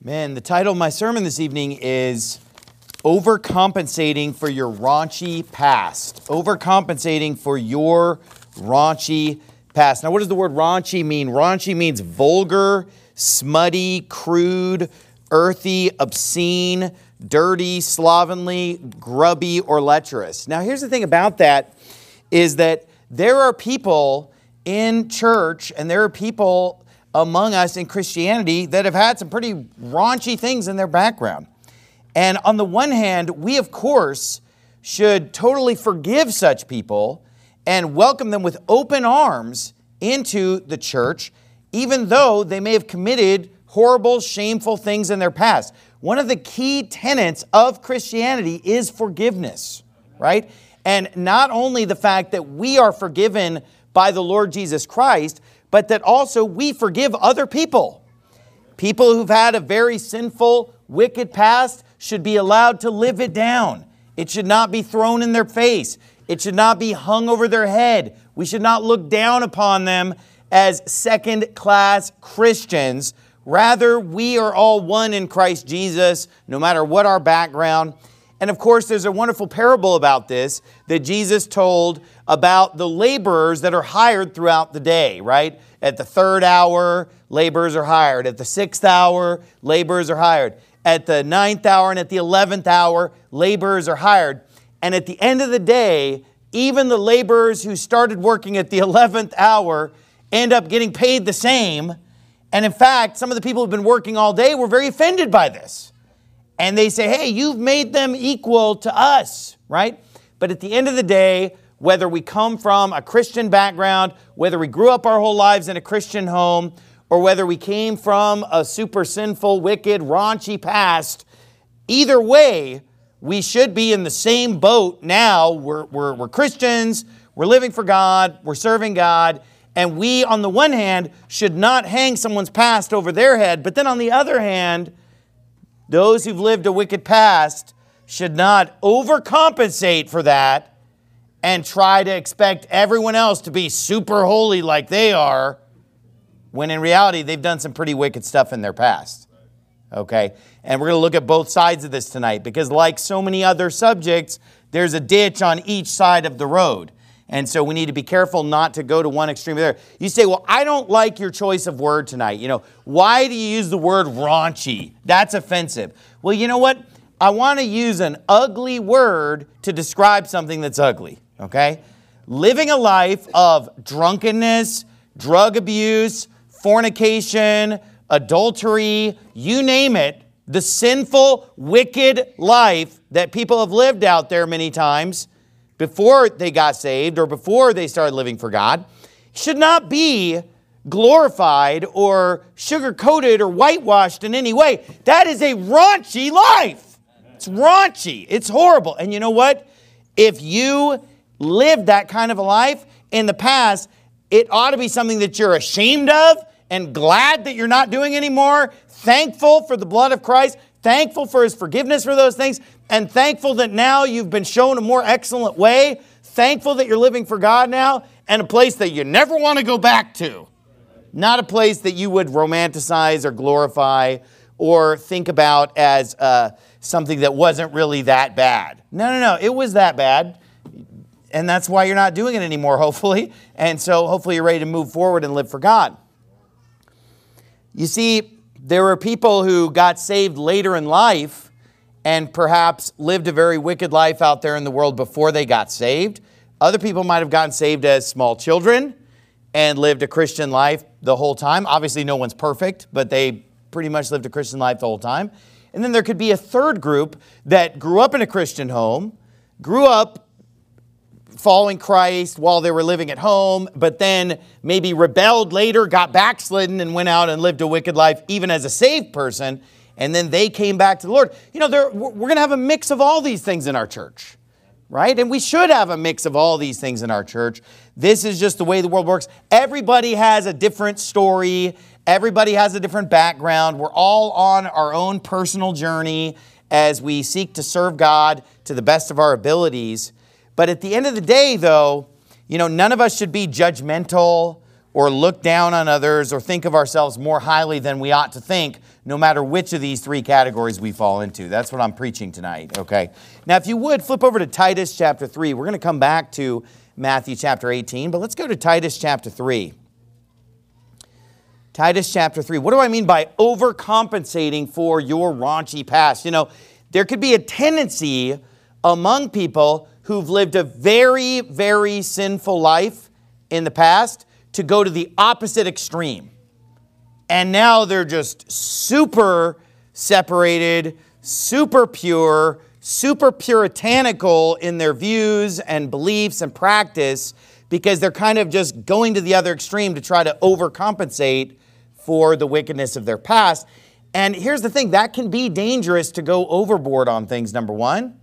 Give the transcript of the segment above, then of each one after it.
Man, the title of my sermon this evening is Overcompensating for Your Raunchy Past. Overcompensating for your raunchy past. Now, what does the word raunchy mean? Raunchy means vulgar, smutty, crude, earthy, obscene, dirty, slovenly, grubby, or lecherous. Now, here's the thing about that is that there are people in church and there are people among us in Christianity that have had some pretty raunchy things in their background. And on the one hand, we of course should totally forgive such people and welcome them with open arms into the church, even though they may have committed horrible, shameful things in their past. One of the key tenets of Christianity is forgiveness, right? And not only the fact that we are forgiven by the Lord Jesus Christ, but that also we forgive other people. People who've had a very sinful, wicked past should be allowed to live it down. It should not be thrown in their face. It should not be hung over their head. We should not look down upon them as second-class Christians. Rather, we are all one in Christ Jesus, no matter what our background. And of course, there's a wonderful parable about this that Jesus told about the laborers that are hired throughout the day, right? At the 3rd hour, laborers are hired. At the 6th hour, laborers are hired. At the 9th hour and at the 11th hour, laborers are hired. And at the end of the day, even the laborers who started working at the 11th hour end up getting paid the same. And in fact, some of the people who've been working all day were very offended by this. And they say, hey, you've made them equal to us, right? But at the end of the day, whether we come from a Christian background, whether we grew up our whole lives in a Christian home, or whether we came from a super sinful, wicked, raunchy past, either way, we should be in the same boat now. We're Christians, we're living for God, we're serving God, and we, on the one hand, should not hang someone's past over their head, but then on the other hand, those who've lived a wicked past should not overcompensate for that and try to expect everyone else to be super holy like they are, when in reality, they've done some pretty wicked stuff in their past. Okay? And we're going to look at both sides of this tonight, because like so many other subjects, there's a ditch on each side of the road. And so we need to be careful not to go to one extreme or the other. You say, well, I don't like your choice of word tonight. Why do you use the word raunchy? That's offensive. Well, you know what? I want to use an ugly word to describe something that's ugly, okay? Living a life of drunkenness, drug abuse, fornication, adultery, you name it, the sinful, wicked life that people have lived out there many times before they got saved or before they started living for God, should not be glorified or sugar-coated or whitewashed in any way. That is a raunchy life. It's raunchy. It's horrible. And you know what? If you lived that kind of a life in the past, it ought to be something that you're ashamed of and glad that you're not doing anymore, thankful for the blood of Christ, thankful for His forgiveness for those things, and thankful that now you've been shown a more excellent way, thankful that you're living for God now, and a place that you never want to go back to. Not a place that you would romanticize or glorify or think about as something that wasn't really that bad. No, it was that bad. And that's why you're not doing it anymore, hopefully. And so hopefully you're ready to move forward and live for God. You see, there were people who got saved later in life and perhaps lived a very wicked life out there in the world before they got saved. Other people might have gotten saved as small children and lived a Christian life the whole time. Obviously, no one's perfect, but they pretty much lived a Christian life the whole time. And then there could be a third group that grew up in a Christian home, grew up following Christ while they were living at home, but then maybe rebelled later, got backslidden, and went out and lived a wicked life even as a saved person. And then they came back to the Lord. We're going to have a mix of all these things in our church, right? And we should have a mix of all these things in our church. This is just the way the world works. Everybody has a different story. Everybody has a different background. We're all on our own personal journey as we seek to serve God to the best of our abilities. But at the end of the day, though, none of us should be judgmental or look down on others or think of ourselves more highly than we ought to think, no matter which of these three categories we fall into. That's what I'm preaching tonight, okay? Now, if you would, flip over to Titus chapter 3. We're going to come back to Matthew chapter 18, but let's go to Titus chapter 3. Titus chapter 3. What do I mean by overcompensating for your raunchy past? You know, there could be a tendency among people who've lived a very, very sinful life in the past to go to the opposite extreme. And now they're just super separated, super pure, super puritanical in their views and beliefs and practice because they're kind of just going to the other extreme to try to overcompensate for the wickedness of their past. And here's the thing, that can be dangerous to go overboard on things, number one.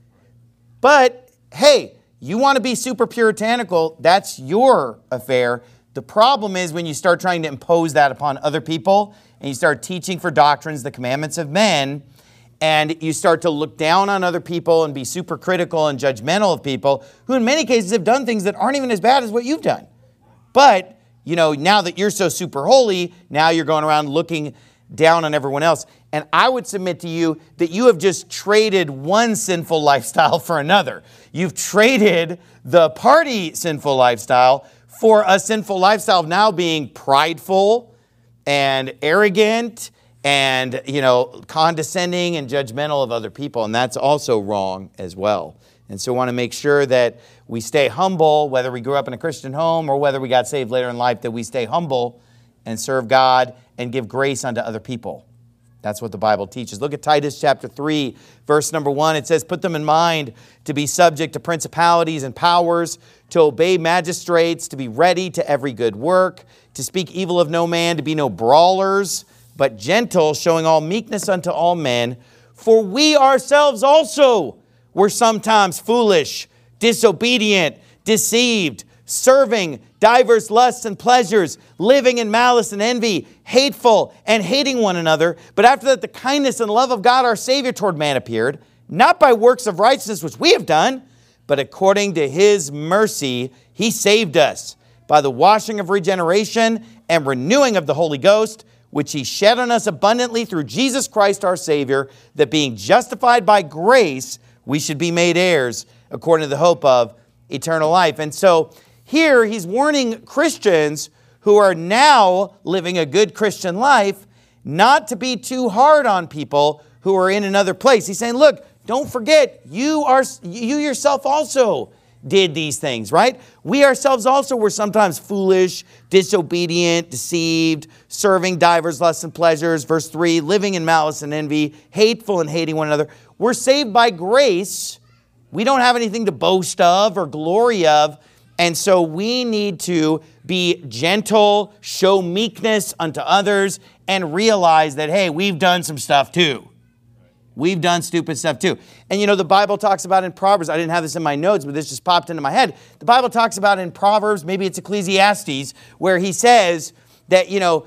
But, hey, you want to be super puritanical, that's your affair. The problem is when you start trying to impose that upon other people and you start teaching for doctrines, the commandments of men, and you start to look down on other people and be super critical and judgmental of people who in many cases have done things that aren't even as bad as what you've done. But, you know, now that you're so super holy, now you're going around looking down on everyone else. And I would submit to you that you have just traded one sinful lifestyle for another. You've traded the party sinful lifestyle for a sinful lifestyle of now being prideful and arrogant and, you know, condescending and judgmental of other people. And that's also wrong as well. And so we want to make sure that we stay humble, whether we grew up in a Christian home or whether we got saved later in life, that we stay humble and serve God and give grace unto other people. That's what the Bible teaches. Look at Titus chapter 3, verse number 1. It says, put them in mind to be subject to principalities and powers, to obey magistrates, to be ready to every good work, to speak evil of no man, to be no brawlers, but gentle, showing all meekness unto all men. For we ourselves also were sometimes foolish, disobedient, deceived, serving divers lusts and pleasures, living in malice and envy, hateful and hating one another. But after that, the kindness and love of God our Savior toward man appeared, not by works of righteousness which we have done, but according to His mercy, He saved us by the washing of regeneration and renewing of the Holy Ghost, which He shed on us abundantly through Jesus Christ our Savior, that being justified by grace, we should be made heirs according to the hope of eternal life. And so here he's warning Christians who are now living a good Christian life not to be too hard on people who are in another place. He's saying, look, don't forget, you yourself also did these things, right? We ourselves also were sometimes foolish, disobedient, deceived, serving divers lusts and pleasures. Verse 3, living in malice and envy, hateful and hating one another. We're saved by grace. We don't have anything to boast of or glory of. And so we need to be gentle, show meekness unto others, and realize that, hey, we've done some stuff too. We've done stupid stuff too. And you know, the Bible talks about in Proverbs, I didn't have this in my notes, but this just popped into my head. The Bible talks about in Proverbs, maybe it's Ecclesiastes, where he says that, you know,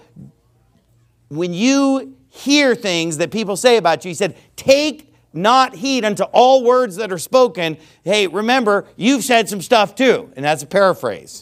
when you hear things that people say about you, he said, take not heed unto all words that are spoken. Hey, remember, you've said some stuff too. And that's a paraphrase.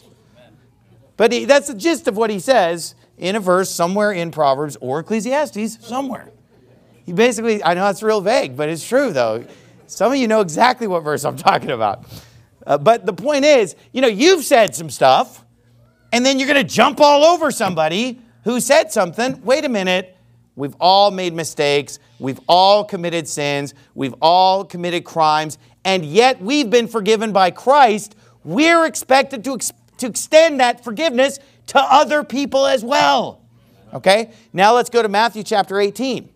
But that's the gist of what he says in a verse somewhere in Proverbs or Ecclesiastes, somewhere. He basically, I know it's real vague, but it's true though. Some of you know exactly what verse I'm talking about. But the point is, you know, you've said some stuff, and then you're going to jump all over somebody who said something. Wait a minute. We've all made mistakes. We've all committed sins. We've all committed crimes. And yet we've been forgiven by Christ. We're expected to extend that forgiveness to other people as well. Okay? Now let's go to Matthew chapter 18.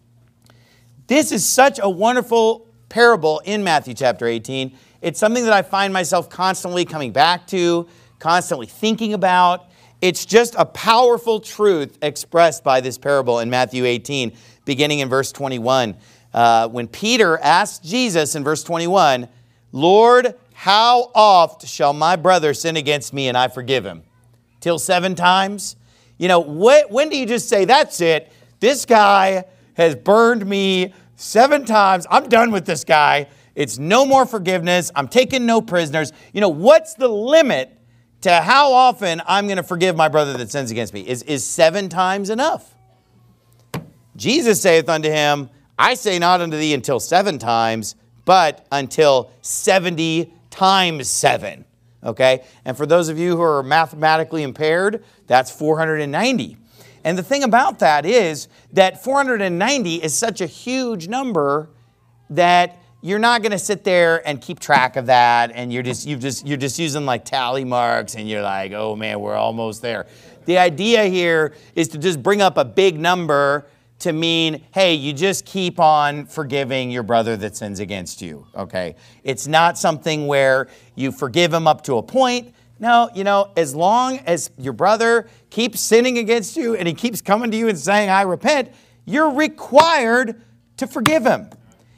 This is such a wonderful parable in Matthew chapter 18. It's something that I find myself constantly coming back to, constantly thinking about. It's just a powerful truth expressed by this parable in Matthew 18, beginning in verse 21. When Peter asked Jesus in verse 21, Lord, how oft shall my brother sin against me and I forgive him? Till 7 times? You know, when do you just say, that's it, this guy has burned me 7 times, I'm done with this guy, it's no more forgiveness, I'm taking no prisoners. You know, what's the limit to how often I'm going to forgive my brother that sins against me. Is 7 times enough? Jesus saith unto him, I say not unto thee until 7 times, but until 70 times 7. Okay? And for those of you who are mathematically impaired, that's 490. And the thing about that is that 490 is such a huge number that you're not going to sit there and keep track of that, and you're just using like tally marks, and you're like, oh man, we're almost there. The idea here is to just bring up a big number to mean, hey, you just keep on forgiving your brother that sins against you, okay? It's not something where you forgive him up to a point. No, as long as your brother keeps sinning against you and he keeps coming to you and saying, I repent, you're required to forgive him.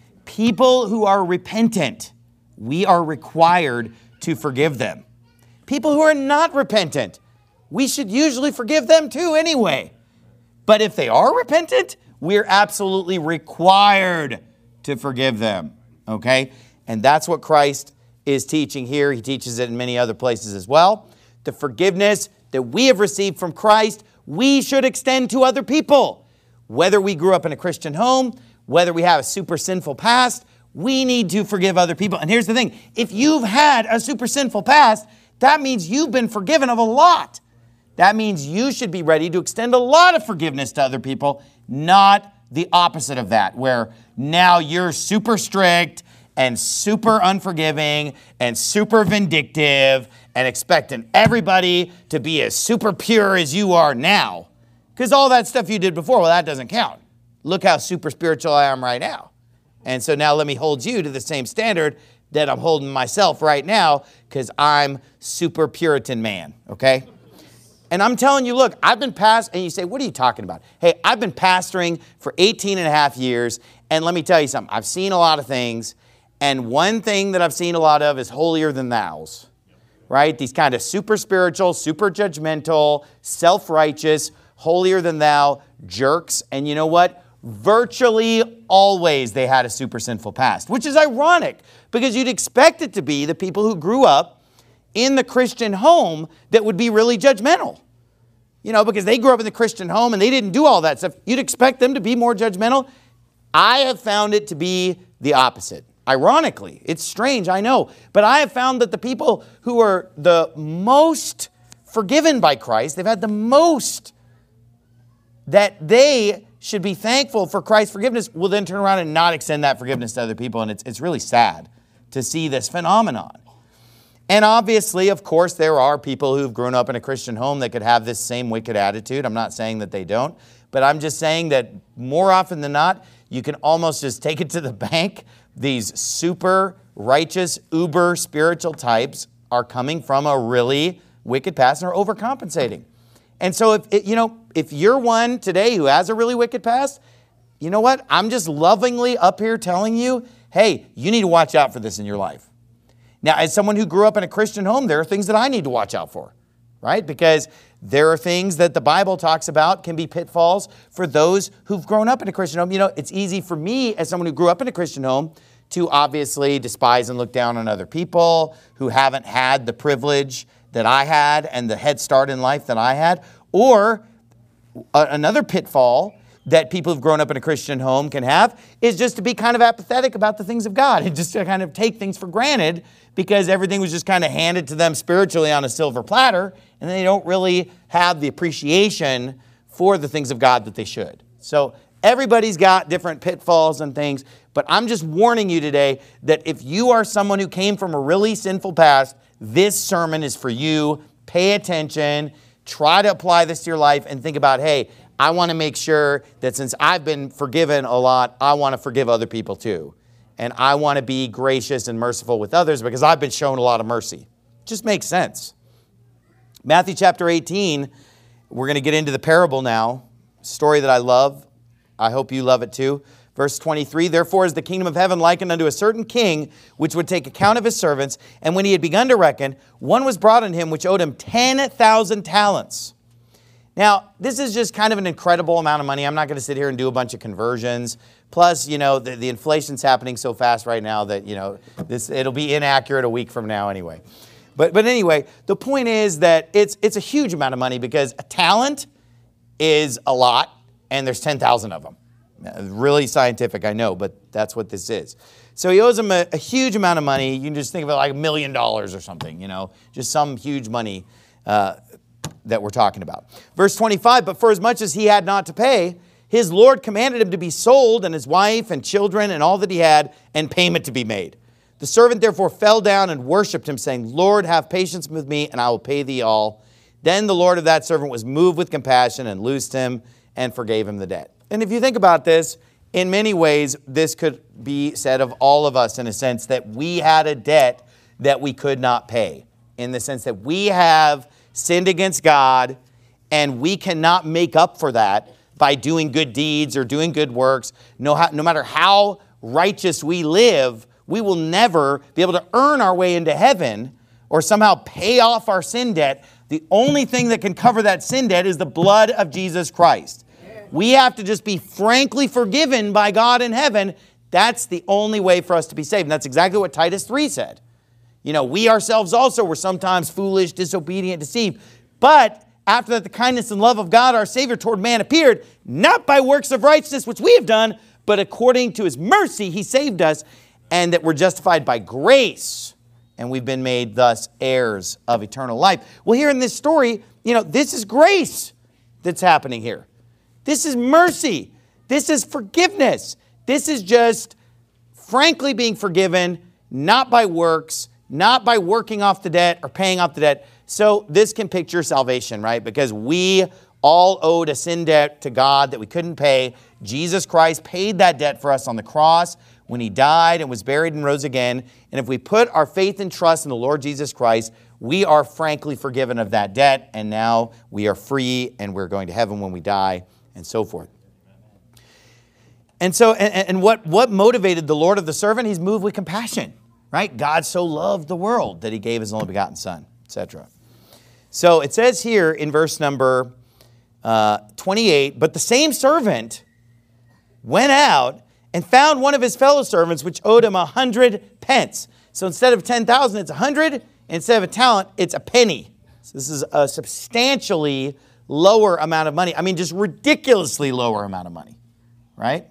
People who are repentant, we are required to forgive them. People who are not repentant, we should usually forgive them too anyway. But if they are repentant, we're absolutely required to forgive them, okay? And that's what Christ is teaching here. He teaches it in many other places as well. The forgiveness that we have received from Christ, we should extend to other people. Whether we grew up in a Christian home, whether we have a super sinful past, we need to forgive other people. And here's the thing. If you've had a super sinful past, that means you've been forgiven of a lot. That means you should be ready to extend a lot of forgiveness to other people, not the opposite of that, where now you're super strict and super unforgiving and super vindictive and expecting everybody to be as super pure as you are now. Because all that stuff you did before, well, that doesn't count. Look how super spiritual I am right now. And so now let me hold you to the same standard that I'm holding myself right now, because I'm super Puritan man, okay? And I'm telling you, look, I've been and you say, what are you talking about? Hey, I've been pastoring for 18 and a half years, and let me tell you something. I've seen a lot of things, and one thing that I've seen a lot of is holier than thous, right? These kind of super spiritual, super judgmental, self-righteous, holier than thou jerks. And you know what? Virtually always they had a super sinful past, which is ironic because you'd expect it to be the people who grew up in the Christian home that would be really judgmental. Because they grew up in the Christian home and they didn't do all that stuff. You'd expect them to be more judgmental. I have found it to be the opposite. Ironically, it's strange, I know. But I have found that the people who are the most forgiven by Christ, they've had the most that they should be thankful for Christ's forgiveness, will then turn around and not extend that forgiveness to other people. And it's really sad to see this phenomenon. And obviously, of course, there are people who've grown up in a Christian home that could have this same wicked attitude. I'm not saying that they don't, but I'm just saying that more often than not, you can almost just take it to the bank. These super righteous, uber spiritual types are coming from a really wicked past and are overcompensating. And so if you're one today who has a really wicked past, you know what? I'm just lovingly up here telling you, hey, you need to watch out for this in your life. Now, as someone who grew up in a Christian home, there are things that I need to watch out for, right? Because there are things that the Bible talks about can be pitfalls for those who've grown up in a Christian home. It's easy for me as someone who grew up in a Christian home to obviously despise and look down on other people who haven't had the privilege that I had and the head start in life that I had. Or another pitfall that people who've grown up in a Christian home can have is just to be kind of apathetic about the things of God and just to kind of take things for granted because everything was just kind of handed to them spiritually on a silver platter, and they don't really have the appreciation for the things of God that they should. So everybody's got different pitfalls and things, but I'm just warning you today that if you are someone who came from a really sinful past, this sermon is for you. Pay attention. Try to apply this to your life and think about, hey, I want to make sure that since I've been forgiven a lot, I want to forgive other people too. And I want to be gracious and merciful with others because I've been shown a lot of mercy. It just makes sense. Matthew chapter 18, we're going to get into the parable now. Story that I love. I hope you love it too. Verse 23, therefore is the kingdom of heaven likened unto a certain king, which would take account of his servants. And when he had begun to reckon, one was brought unto him which owed him 10,000 talents. Now, this is just kind of an incredible amount of money. I'm not going to sit here and do a bunch of conversions. Plus, the inflation's happening so fast right now that, it'll be inaccurate a week from now anyway. But anyway, the point is that it's a huge amount of money because a talent is a lot, and there's 10,000 of them. Really scientific, I know, but that's what this is. So he owes him a huge amount of money. You can just think of it like $1 million or something, just some huge money that we're talking about. Verse 25, but for as much as he had not to pay, his Lord commanded him to be sold, and his wife and children and all that he had, and payment to be made. The servant therefore fell down and worshipped him, saying, Lord, have patience with me, and I will pay thee all. Then the Lord of that servant was moved with compassion and loosed him and forgave him the debt. And if you think about this, in many ways, this could be said of all of us in a sense that we had a debt that we could not pay. In the sense that we have sinned against God, and we cannot make up for that by doing good deeds or doing good works. No matter how righteous we live, we will never be able to earn our way into heaven or somehow pay off our sin debt. The only thing that can cover that sin debt is the blood of Jesus Christ. We have to just be frankly forgiven by God in heaven. That's the only way for us to be saved. And that's exactly what Titus 3 said. We ourselves also were sometimes foolish, disobedient, deceived. But after that, the kindness and love of God, our Savior, toward man appeared, not by works of righteousness which we have done, but according to his mercy, he saved us, and that we're justified by grace, and we've been made thus heirs of eternal life. Well, here in this story, this is grace that's happening here. This is mercy. This is forgiveness. This is just frankly being forgiven, not by works, not by working off the debt or paying off the debt. So this can picture salvation, right? Because we all owed a sin debt to God that we couldn't pay. Jesus Christ paid that debt for us on the cross when he died and was buried and rose again. And if we put our faith and trust in the Lord Jesus Christ, we are frankly forgiven of that debt. And now we are free, and we're going to heaven when we die, and so forth. And so, and what motivated the Lord of the servant? He's moved with compassion, right? God so loved the world that he gave his only begotten Son, etc. So it says here in verse number 28, but the same servant went out and found one of his fellow servants, which owed him 100 pence. So instead of 10,000, it's 100. And instead of a talent, it's a penny. So this is a substantially lower amount of money. I mean, just ridiculously lower amount of money, right?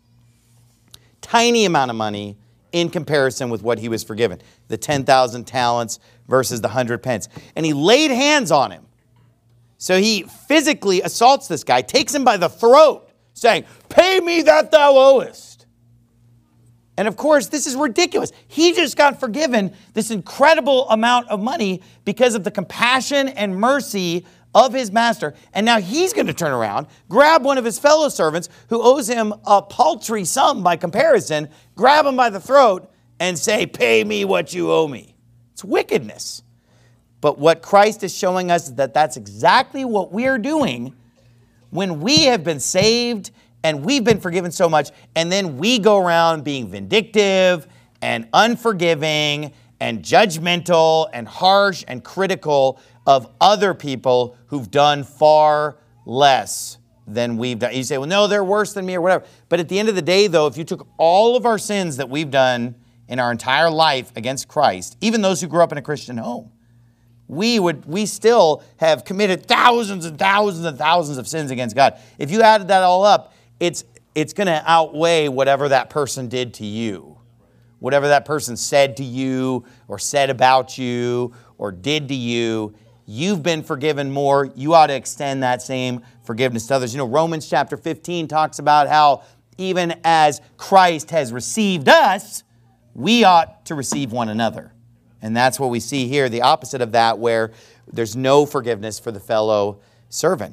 Tiny amount of money in comparison with what he was forgiven. The 10,000 talents versus the 100 pence. And he laid hands on him. So he physically assaults this guy, takes him by the throat, saying, "Pay me that thou owest." And of course, this is ridiculous. He just got forgiven this incredible amount of money because of the compassion and mercy of his master. And now he's going to turn around, grab one of his fellow servants who owes him a paltry sum by comparison, grab him by the throat and say, "Pay me what you owe me." It's wickedness. But what Christ is showing us is that that's exactly what we're doing when we have been saved and we've been forgiven so much, and then we go around being vindictive and unforgiving and judgmental and harsh and critical of other people who've done far less than we've done. You say, well, no, they're worse than me or whatever. But at the end of the day, though, if you took all of our sins that we've done in our entire life against Christ, even those who grew up in a Christian home, we still have committed thousands and thousands and thousands of sins against God. If you added that all up, it's going to outweigh whatever that person did to you, whatever that person said to you or said about you or did to you. You've been forgiven more. You ought to extend that same forgiveness to others. Romans chapter 15 talks about how even as Christ has received us, we ought to receive one another. And that's what we see here, the opposite of that, where there's no forgiveness for the fellow servant.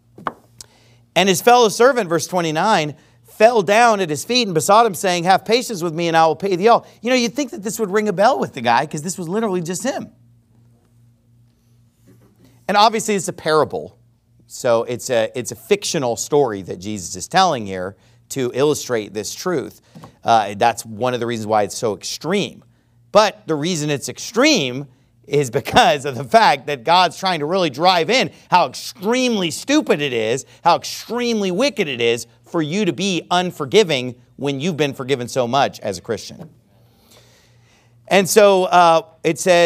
And his fellow servant, verse 29, fell down at his feet and besought him, saying, "Have patience with me, and I will pay thee all." You'd think that this would ring a bell with the guy, because this was literally just him. And obviously it's a parable. So it's a fictional story that Jesus is telling here to illustrate this truth. That's one of the reasons why it's so extreme. But the reason it's extreme is because of the fact that God's trying to really drive in how extremely stupid it is, how extremely wicked it is for you to be unforgiving when you've been forgiven so much as a Christian. And so it says,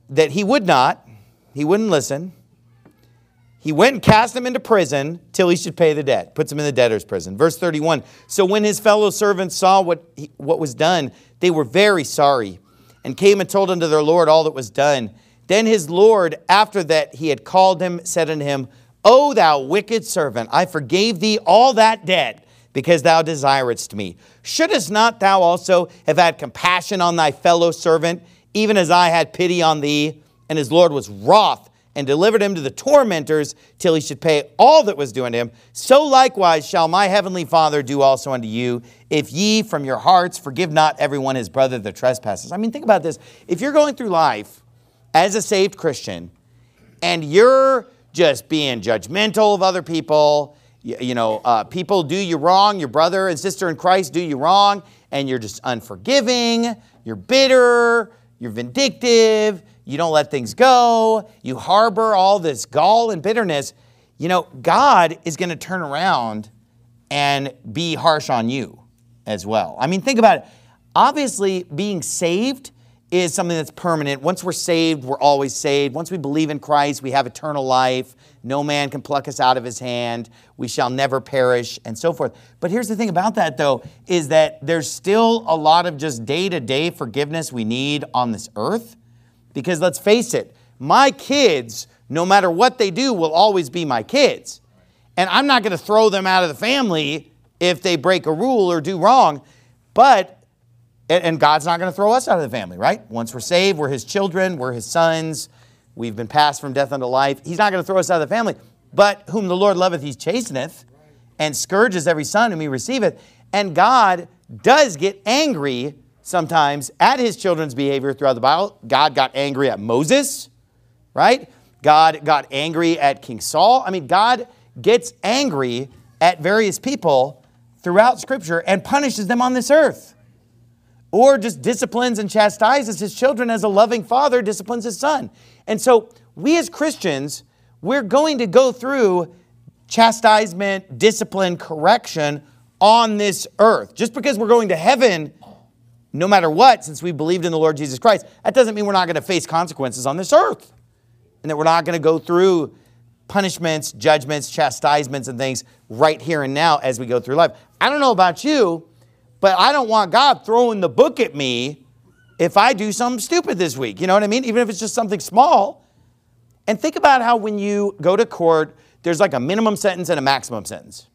that he wouldn't listen. He went and cast him into prison till he should pay the debt. Puts him in the debtor's prison. Verse 31. So when his fellow servants saw what was done, they were very sorry and came and told unto their Lord all that was done. Then his Lord, after that he had called him, said unto him, O thou wicked servant, I forgave thee all that debt, because thou desiredst me. Shouldest not thou also have had compassion on thy fellow servant, even as I had pity on thee? And his Lord was wroth, and delivered him to the tormentors, till he should pay all that was due unto him. So likewise shall my heavenly Father do also unto you, if ye from your hearts forgive not everyone his brother their trespasses. I mean, think about this. If you're going through life as a saved Christian, and you're just being judgmental of other people, people do you wrong, your brother and sister in Christ do you wrong, and you're just unforgiving, you're bitter, you're vindictive, you don't let things go, you harbor all this gall and bitterness, God is going to turn around and be harsh on you as well. I mean, think about it. Obviously, being saved is something that's permanent. Once we're saved, we're always saved. Once we believe in Christ, we have eternal life. No man can pluck us out of his hand. We shall never perish, and so forth. But here's the thing about that, though, is that there's still a lot of just day-to-day forgiveness we need on this earth. Because let's face it, my kids, no matter what they do, will always be my kids. And I'm not going to throw them out of the family if they break a rule or do wrong. And God's not going to throw us out of the family, right? Once we're saved, we're his children, we're his sons. We've been passed from death unto life. He's not going to throw us out of the family. But whom the Lord loveth, he chasteneth, and scourges every son whom he receiveth. And God does get angry sometimes at his children's behavior throughout the Bible. God got angry at Moses, right? God got angry at King Saul. I mean, God gets angry at various people throughout Scripture and punishes them on this earth. Or just disciplines and chastises his children as a loving father disciplines his son. And so we as Christians, we're going to go through chastisement, discipline, correction on this earth. Just because we're going to heaven no matter what, since we believed in the Lord Jesus Christ, that doesn't mean we're not going to face consequences on this earth. And that we're not going to go through punishments, judgments, chastisements, and things right here and now as we go through life. I don't know about you, but I don't want God throwing the book at me if I do something stupid this week. You know what I mean? Even if it's just something small. And think about how when you go to court, there's like a minimum sentence and a maximum sentence.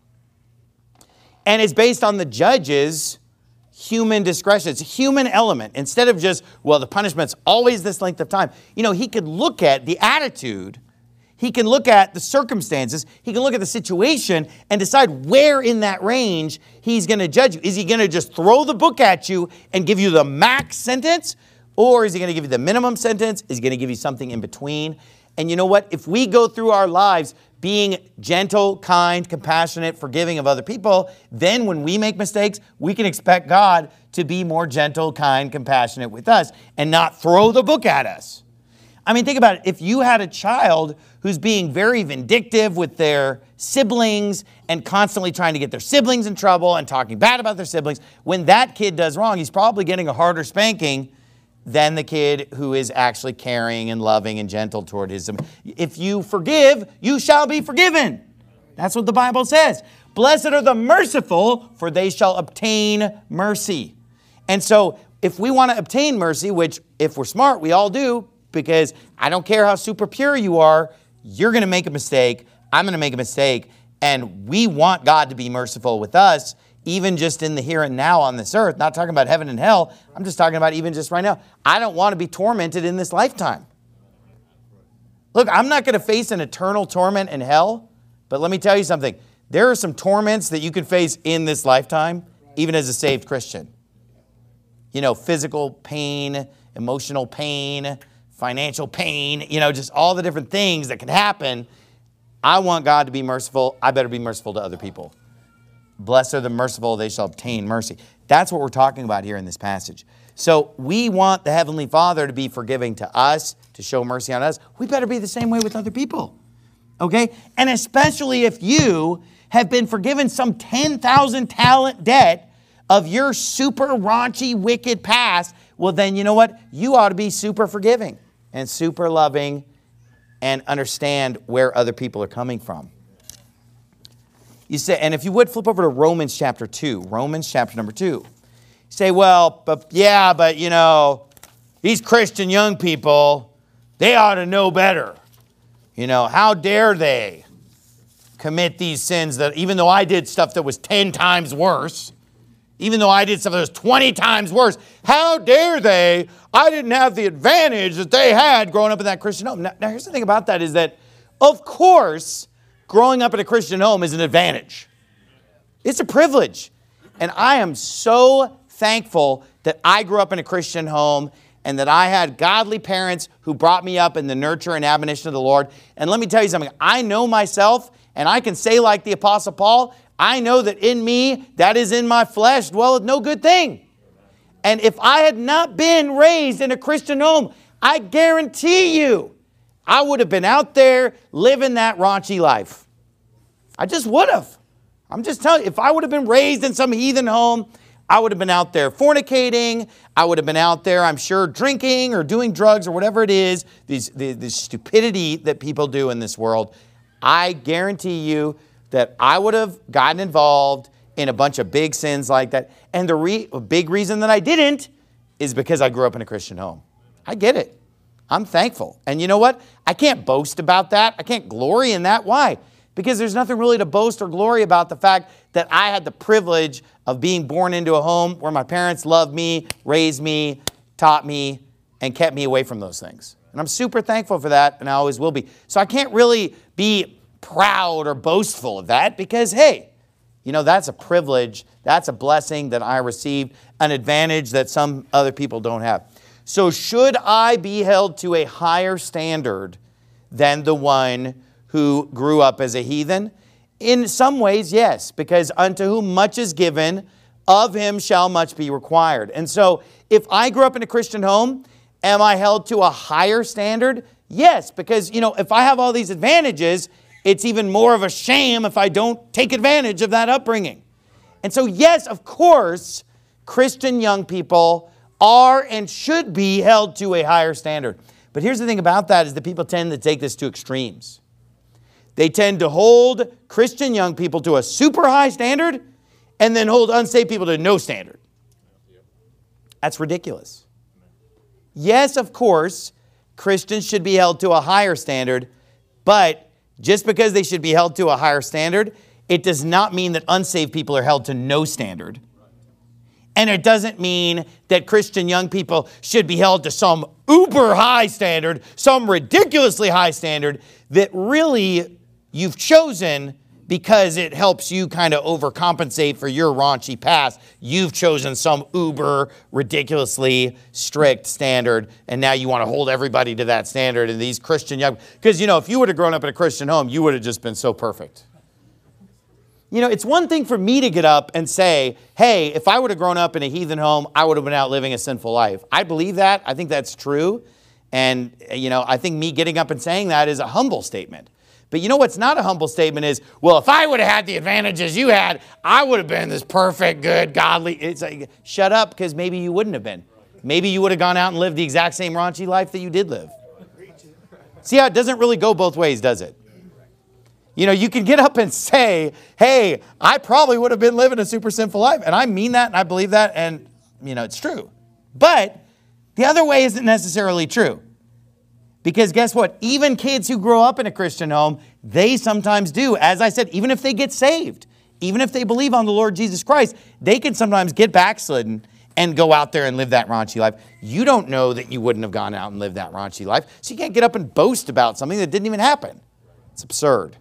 And it's based on the judge's human discretion. It's a human element. Instead of just, the punishment's always this length of time. He could look at the attitude. He can look at the circumstances. He can look at the situation and decide where in that range he's going to judge you. Is he going to just throw the book at you and give you the max sentence? Or is he going to give you the minimum sentence? Is he going to give you something in between? And you know what? If we go through our lives being gentle, kind, compassionate, forgiving of other people, then when we make mistakes, we can expect God to be more gentle, kind, compassionate with us and not throw the book at us. I mean, think about it. If you had a child who's being very vindictive with their siblings and constantly trying to get their siblings in trouble and talking bad about their siblings, when that kid does wrong, he's probably getting a harder spanking than the kid who is actually caring and loving and gentle toward his. If you forgive, you shall be forgiven. That's what the Bible says. Blessed are the merciful, for they shall obtain mercy. And so if we want to obtain mercy, which if we're smart, we all do, because I don't care how super pure you are, you're going to make a mistake, I'm going to make a mistake, and we want God to be merciful with us, even just in the here and now on this earth. Not talking about heaven and hell, I'm just talking about even just right now. I don't want to be tormented in this lifetime. Look, I'm not going to face an eternal torment in hell, but let me tell you something. There are some torments that you can face in this lifetime, even as a saved Christian. Physical pain, emotional pain, financial pain, just all the different things that can happen. I want God to be merciful. I better be merciful to other people. Blessed are the merciful, they shall obtain mercy. That's what we're talking about here in this passage. So we want the Heavenly Father to be forgiving to us, to show mercy on us. We better be the same way with other people. Okay? And especially if you have been forgiven some 10,000 talent debt of your super raunchy, wicked past, well then you know what? You ought to be super forgiving. and super loving and understand where other people are coming from. You say, and if you would flip over to Romans chapter 2, Romans chapter number 2. You say, well, but these Christian young people, they ought to know better. How dare they commit these sins that even though I did stuff that was 10 times worse, even though I did stuff that was 20 times worse, how dare they? I didn't have the advantage that they had growing up in that Christian home. Now here's the thing about that is that, of course, growing up in a Christian home is an advantage. It's a privilege. And I am so thankful that I grew up in a Christian home and that I had godly parents who brought me up in the nurture and admonition of the Lord. And let me tell you something. I know myself, and I can say like the Apostle Paul, I know that in me, that is in my flesh, dwelleth no good thing. And if I had not been raised in a Christian home, I guarantee you, I would have been out there living that raunchy life. I just would have. I'm just telling you, if I would have been raised in some heathen home, I would have been out there fornicating. I would have been out there, I'm sure, drinking or doing drugs or whatever it is, this stupidity that people do in this world. I guarantee you that I would have gotten involved in a bunch of big sins like that. And the big reason that I didn't is because I grew up in a Christian home. I get it. I'm thankful. And you know what? I can't boast about that. I can't glory in that. Why? Because there's nothing really to boast or glory about the fact that I had the privilege of being born into a home where my parents loved me, raised me, taught me, and kept me away from those things. And I'm super thankful for that, and I always will be. So I can't really be proud or boastful of that because, hey, that's a privilege. That's a blessing that I received, an advantage that some other people don't have. So should I be held to a higher standard than the one who grew up as a heathen? In some ways, yes, because unto whom much is given, of him shall much be required. And so if I grew up in a Christian home, am I held to a higher standard? Yes, because, if I have all these advantages, it's even more of a shame if I don't take advantage of that upbringing. And so, yes, of course, Christian young people are and should be held to a higher standard. But here's the thing about that is that people tend to take this to extremes. They tend to hold Christian young people to a super high standard and then hold unsaved people to no standard. That's ridiculous. Yes, of course, Christians should be held to a higher standard, but just because they should be held to a higher standard, it does not mean that unsaved people are held to no standard. And it doesn't mean that Christian young people should be held to some uber high standard, some ridiculously high standard that really you've chosen because it helps you kind of overcompensate for your raunchy past. You've chosen some uber ridiculously strict standard, and now you want to hold everybody to that standard. And these Christian young, because if you would have grown up in a Christian home, you would have just been so perfect. It's one thing for me to get up and say, hey, if I would have grown up in a heathen home, I would have been out living a sinful life. I believe that. I think that's true. And, I think me getting up and saying that is a humble statement. But what's not a humble statement is, well, if I would have had the advantages you had, I would have been this perfect, good, godly. It's like, shut up, because maybe you wouldn't have been. Maybe you would have gone out and lived the exact same raunchy life that you did live. See how it doesn't really go both ways, does it? You can get up and say, hey, I probably would have been living a super sinful life. And I mean that, and I believe that, and, it's true. But the other way isn't necessarily true. Because guess what? Even kids who grow up in a Christian home, they sometimes do. As I said, even if they get saved, even if they believe on the Lord Jesus Christ, they can sometimes get backslidden and go out there and live that raunchy life. You don't know that you wouldn't have gone out and lived that raunchy life. So you can't get up and boast about something that didn't even happen. It's absurd.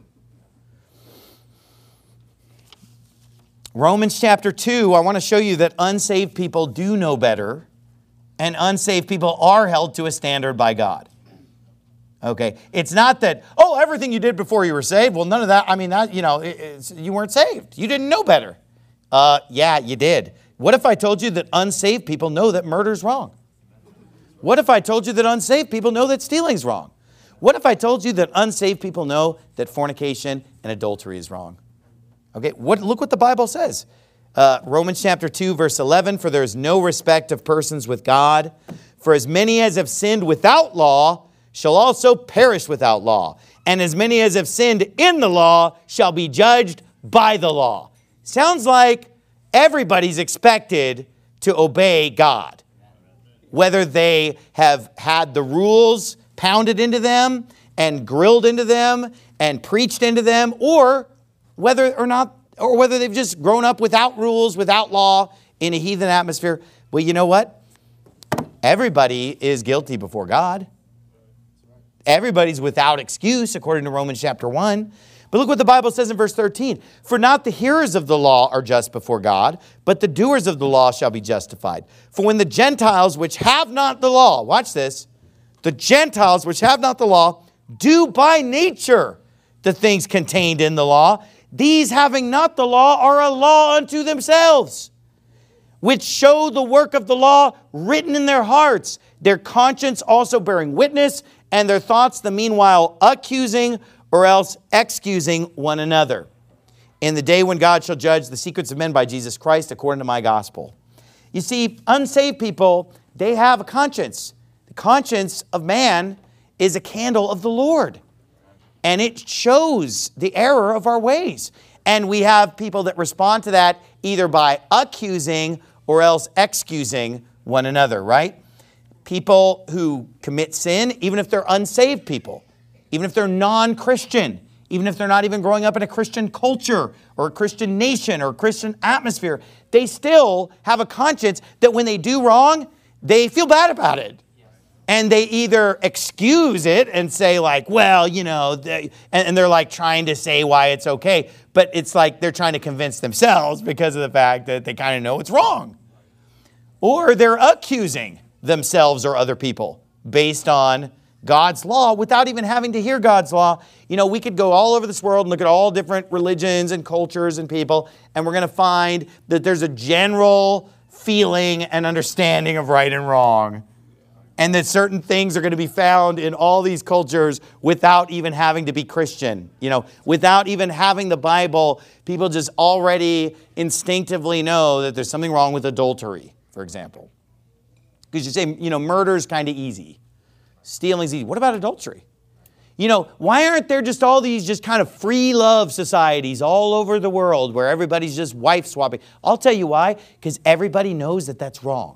Romans chapter 2, I want to show you that unsaved people do know better, and unsaved people are held to a standard by God. Okay, it's not that, everything you did before you were saved. Well, none of that. I mean, you weren't saved. You didn't know better. Yeah, you did. What if I told you that unsaved people know that murder's wrong? What if I told you that unsaved people know that stealing's wrong? What if I told you that unsaved people know that fornication and adultery is wrong? Okay, look what the Bible says. Romans chapter 2, verse 11, for there is no respect of persons with God. For as many as have sinned without law shall also perish without law. And as many as have sinned in the law shall be judged by the law. Sounds like everybody's expected to obey God. Whether they have had the rules pounded into them and grilled into them and preached into them, or whether they've just grown up without rules, without law, in a heathen atmosphere. Well, you know what? Everybody is guilty before God. Everybody's without excuse, according to Romans chapter 1. But look what the Bible says in verse 13. For not the hearers of the law are just before God, but the doers of the law shall be justified. For when the Gentiles which have not the law, watch this, the Gentiles which have not the law do by nature the things contained in the law, these having not the law are a law unto themselves, which show the work of the law written in their hearts, their conscience also bearing witness, and their thoughts the meanwhile accusing or else excusing one another. In the day when God shall judge the secrets of men by Jesus Christ according to my gospel. You see, unsaved people, they have a conscience. The conscience of man is a candle of the Lord. And it shows the error of our ways. And we have people that respond to that either by accusing or else excusing one another, right? People who commit sin, even if they're unsaved people, even if they're non-Christian, even if they're not even growing up in a Christian culture or a Christian nation or a Christian atmosphere, they still have a conscience that when they do wrong, they feel bad about it. And they either excuse it and say like, well, you know, and they're like trying to say why it's okay. But it's like they're trying to convince themselves because of the fact that they kind of know it's wrong. Or they're accusing themselves or other people based on God's law without even having to hear God's law. You know, we could go all over this world and look at all different religions and cultures and people, and we're going to find that there's a general feeling and understanding of right and wrong. And that certain things are going to be found in all these cultures without even having to be Christian. You know, without even having the Bible, people just already instinctively know that there's something wrong with adultery, for example. Because you say, you know, murder is kind of easy. Stealing is easy. What about adultery? You know, why aren't there just all these just kind of free love societies all over the world where everybody's just wife swapping? I'll tell you why. Because everybody knows that that's wrong.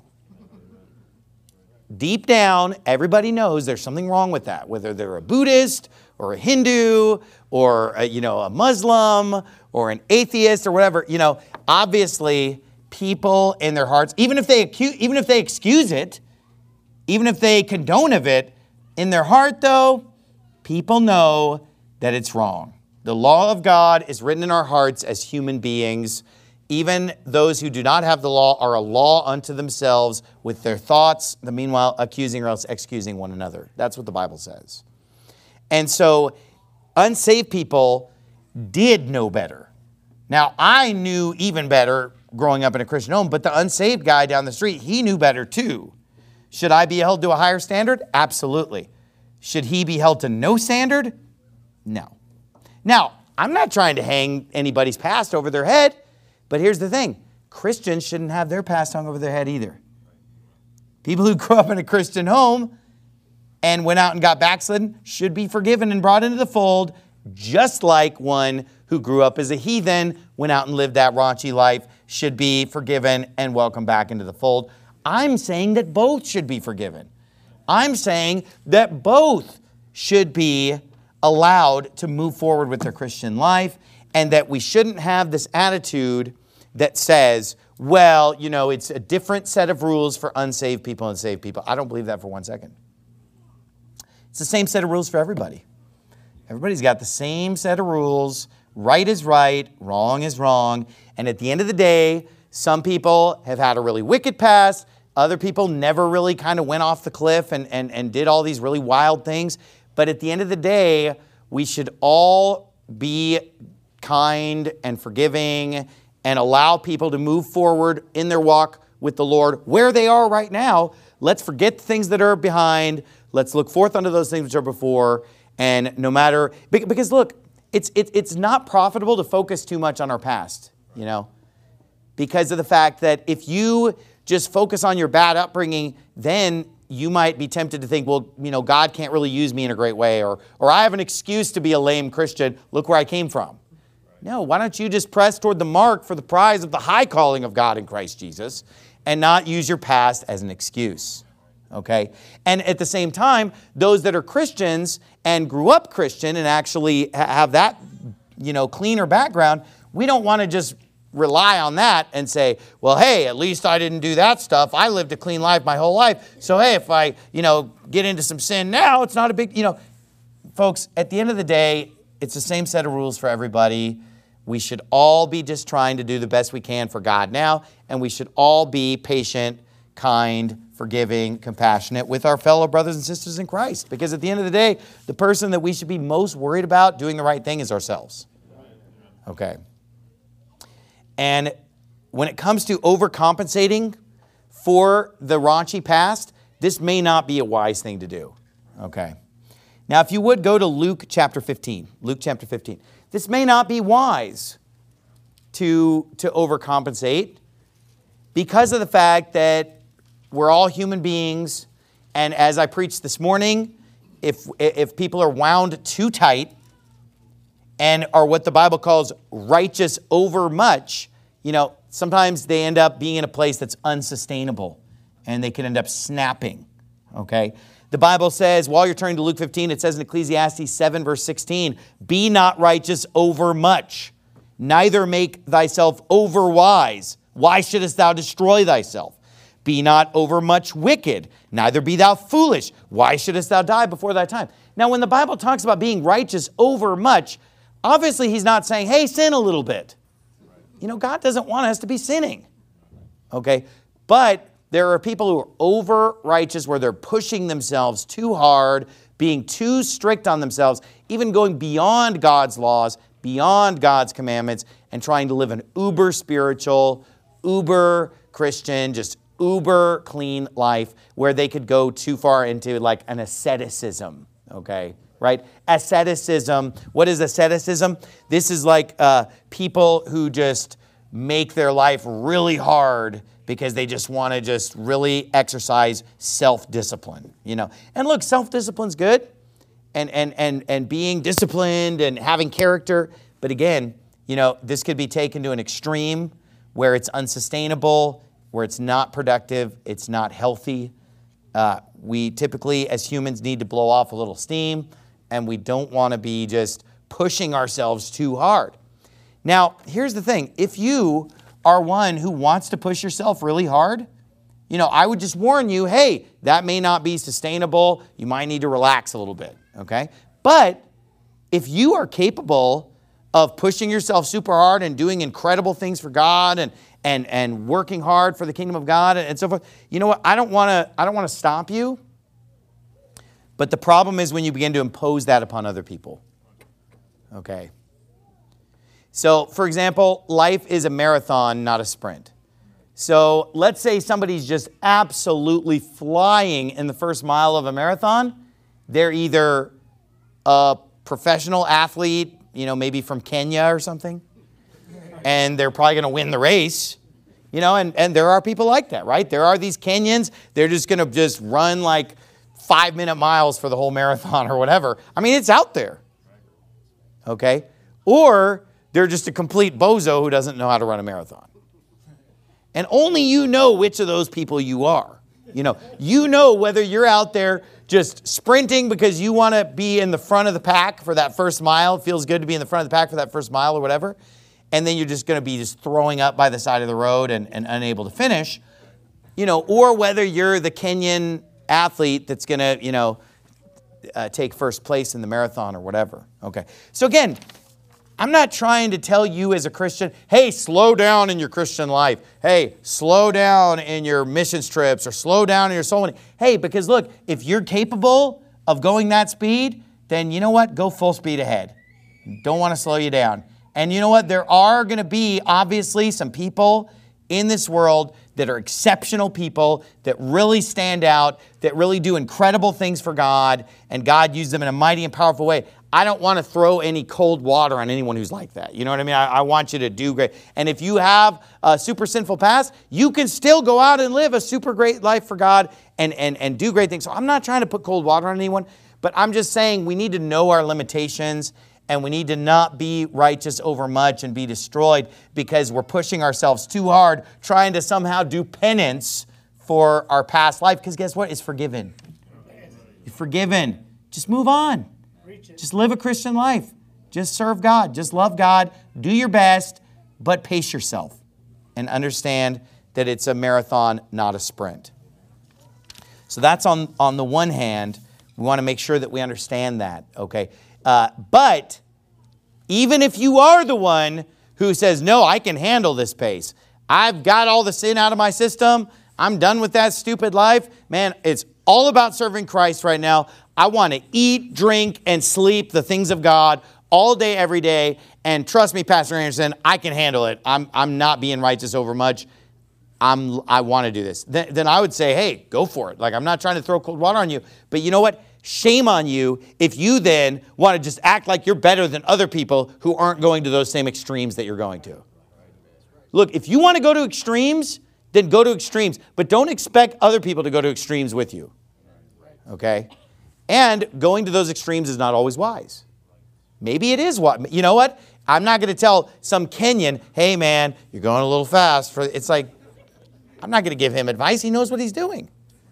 Deep down, everybody knows there's something wrong with that, whether they're a Buddhist or a Hindu or a Muslim or an atheist or whatever. You know, obviously, people in their hearts, even if they excuse it, even if they condone of it, in their heart, though, people know that it's wrong. The law of God is written in our hearts as human beings. Even those who do not have the law are a law unto themselves with their thoughts, the meanwhile accusing or else excusing one another. That's what the Bible says. And so unsaved people did know better. Now, I knew even better growing up in a Christian home, but the unsaved guy down the street, he knew better too. Should I be held to a higher standard? Absolutely. Should he be held to no standard? No. Now, I'm not trying to hang anybody's past over their head. But here's the thing. Christians shouldn't have their past hung over their head either. People who grew up in a Christian home and went out and got backslidden should be forgiven and brought into the fold, just like one who grew up as a heathen, went out and lived that raunchy life, should be forgiven and welcomed back into the fold. I'm saying that both should be forgiven. I'm saying that both should be allowed to move forward with their Christian life, and that we shouldn't have this attitude that says, well, you know, it's a different set of rules for unsaved people and saved people. I don't believe that for 1 second. It's the same set of rules for everybody. Everybody's got the same set of rules. Right is right, wrong is wrong. And at the end of the day, some people have had a really wicked past. Other people never really kind of went off the cliff and did all these really wild things. But at the end of the day, we should all be kind and forgiving and allow people to move forward in their walk with the Lord where they are right now. Let's forget the things that are behind. Let's look forth unto those things which are before. And no matter, because look, it's not profitable to focus too much on our past, you know, because of the fact that if you just focus on your bad upbringing, then you might be tempted to think, well, God can't really use me in a great way, or I have an excuse to be a lame Christian. Look where I came from. No, why don't you just press toward the mark for the prize of the high calling of God in Christ Jesus and not use your past as an excuse, okay? And at the same time, those that are Christians and grew up Christian and actually have that, cleaner background, we don't want to just rely on that and say, well, hey, at least I didn't do that stuff. I lived a clean life my whole life. So, hey, if I, get into some sin now, it's not a big, Folks, at the end of the day, it's the same set of rules for everybody. We should all be just trying to do the best we can for God now, and we should all be patient, kind, forgiving, compassionate with our fellow brothers and sisters in Christ. Because at the end of the day, the person that we should be most worried about doing the right thing is ourselves. Okay. And when it comes to overcompensating for the raunchy past, this may not be a wise thing to do. Okay. Now, if you would go to Luke chapter 15. Luke chapter 15. This may not be wise to overcompensate because of the fact that we're all human beings. And as I preached this morning, if people are wound too tight and are what the Bible calls righteous over much, sometimes they end up being in a place that's unsustainable and they can end up snapping, okay? The Bible says, while you're turning to Luke 15, it says in Ecclesiastes 7, verse 16, be not righteous over much, neither make thyself over wise. Why shouldest thou destroy thyself? Be not over much wicked, neither be thou foolish. Why shouldest thou die before thy time? Now, when the Bible talks about being righteous over much, obviously he's not saying, hey, sin a little bit. God doesn't want us to be sinning. Okay? But there are people who are over righteous where they're pushing themselves too hard, being too strict on themselves, even going beyond God's laws, beyond God's commandments, and trying to live an uber spiritual, uber Christian, just uber clean life where they could go too far into like an asceticism, okay? Right? Asceticism. What is asceticism? This is like people who just make their life really hard because they just want to just really exercise self-discipline, And look, self-discipline's good and being disciplined and having character. But again, this could be taken to an extreme where it's unsustainable, where it's not productive, it's not healthy. We typically, as humans, need to blow off a little steam, and we don't want to be just pushing ourselves too hard. Now, here's the thing. If you are one who wants to push yourself really hard, I would just warn you, hey, that may not be sustainable. You might need to relax a little bit, okay? But if you are capable of pushing yourself super hard and doing incredible things for God and working hard for the kingdom of God and so forth, you know what? I don't want to stop you. But the problem is when you begin to impose that upon other people. Okay? So, for example, life is a marathon, not a sprint. So, let's say somebody's just absolutely flying in the first mile of a marathon. They're either a professional athlete, maybe from Kenya or something, and they're probably going to win the race. And there are people like that, right? There are these Kenyans, they're just going to just run like 5-minute miles for the whole marathon or whatever. I mean, it's out there. Okay? Or they're just a complete bozo who doesn't know how to run a marathon. And only you know which of those people you are. You know whether you're out there just sprinting because you want to be in the front of the pack for that first mile. It feels good to be in the front of the pack for that first mile or whatever. And then you're just going to be just throwing up by the side of the road and unable to finish. Or whether you're the Kenyan athlete that's going to, take first place in the marathon or whatever. Okay. So again, I'm not trying to tell you as a Christian, hey, slow down in your Christian life. Hey, slow down in your missions trips or slow down in your soul winning. Hey, because look, if you're capable of going that speed, then you know what? Go full speed ahead. Don't want to slow you down. And you know what? There are going to be obviously some people in this world that are exceptional people, that really stand out, that really do incredible things for God, and God uses them in a mighty and powerful way. I don't want to throw any cold water on anyone who's like that. You know what I mean? I want you to do great. And if you have a super sinful past, you can still go out and live a super great life for God and do great things. So I'm not trying to put cold water on anyone, but I'm just saying we need to know our limitations, and we need to not be righteous over much and be destroyed because we're pushing ourselves too hard, trying to somehow do penance for our past life. Because guess what? It's forgiven. You're forgiven. Just move on. Just live a Christian life. Just serve God. Just love God. Do your best, but pace yourself and understand that it's a marathon, not a sprint. So that's on the one hand. We want to make sure that we understand that, okay? But even if you are the one who says, no, I can handle this pace. I've got all the sin out of my system. I'm done with that stupid life. Man, it's all about serving Christ right now. I want to eat, drink, and sleep the things of God all day, every day. And trust me, Pastor Anderson, I can handle it. I'm not being righteous over much. I want to do this. Then I would say, hey, go for it. Like, I'm not trying to throw cold water on you. But you know what? Shame on you if you then want to just act like you're better than other people who aren't going to those same extremes that you're going to. Look, if you want to go to extremes, then go to extremes. But don't expect other people to go to extremes with you. Okay? And going to those extremes is not always wise. Maybe it is what. You know what? I'm not going to tell some Kenyan, hey man, you're going a little fast. It's like, I'm not going to give him advice. He knows what he's doing.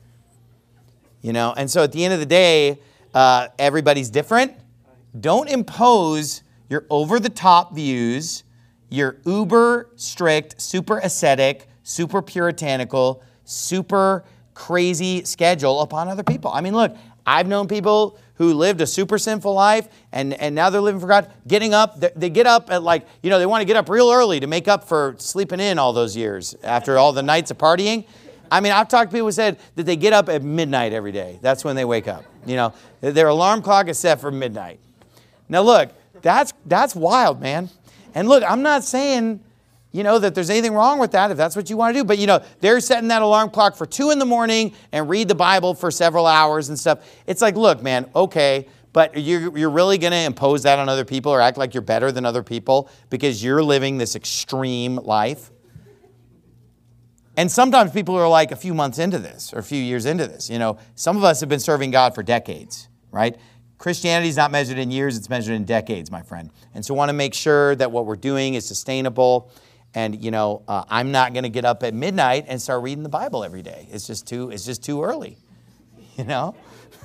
You know, and so at the end of the day, everybody's different. Don't impose your over-the-top views, your uber strict, super ascetic, super puritanical, super crazy schedule upon other people. I mean, look, I've known people who lived a super sinful life and now they're living for God. Getting up, they get up at like, you know, they want to get up real early to make up for sleeping in all those years after all the nights of partying. I mean, I've talked to people who said that they get up at midnight every day. That's when they wake up. You know, their alarm clock is set for midnight. Now, look, that's wild, man. And look, I'm not saying, you know, that there's anything wrong with that if that's what you want to do. But, you know, they're setting that alarm clock for 2 a.m. and read the Bible for several hours and stuff. It's like, look, man, okay, but you're really going to impose that on other people or act like you're better than other people because you're living this extreme life? And sometimes people are like a few months into this or a few years into this. You know, some of us have been serving God for decades, right? Christianity is not measured in years, it's measured in decades, my friend. And so we want to make sure that what we're doing is sustainable. And, you know, I'm not going to get up at midnight and start reading the Bible every day. It's just too early, you know?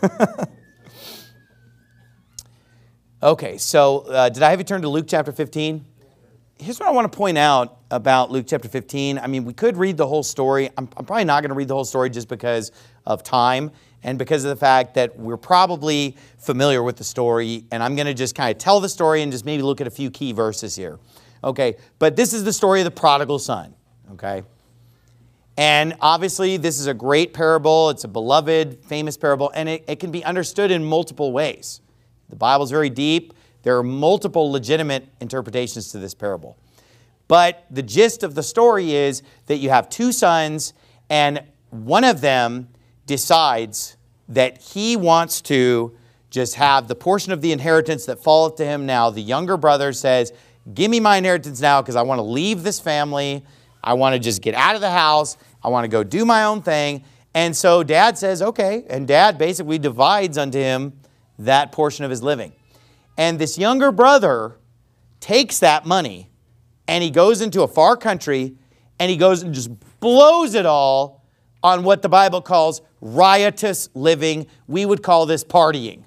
Okay, so did I have you turn to Luke chapter 15? Here's what I want to point out about Luke chapter 15. I mean, we could read the whole story. I'm probably not going to read the whole story just because of time and because of the fact that we're probably familiar with the story. And I'm going to just kind of tell the story and just maybe look at a few key verses here. Okay, but this is the story of the prodigal son, okay? And obviously, this is a great parable. It's a beloved, famous parable, and it can be understood in multiple ways. The Bible's very deep. There are multiple legitimate interpretations to this parable. But the gist of the story is that you have 2 sons, and one of them decides that he wants to just have the portion of the inheritance that falleth to him now. The younger brother says, give me my inheritance now because I want to leave this family. I want to just get out of the house. I want to go do my own thing. And so dad says, okay. And dad basically divides unto him that portion of his living. And this younger brother takes that money and he goes into a far country and he goes and just blows it all on what the Bible calls riotous living. We would call this partying.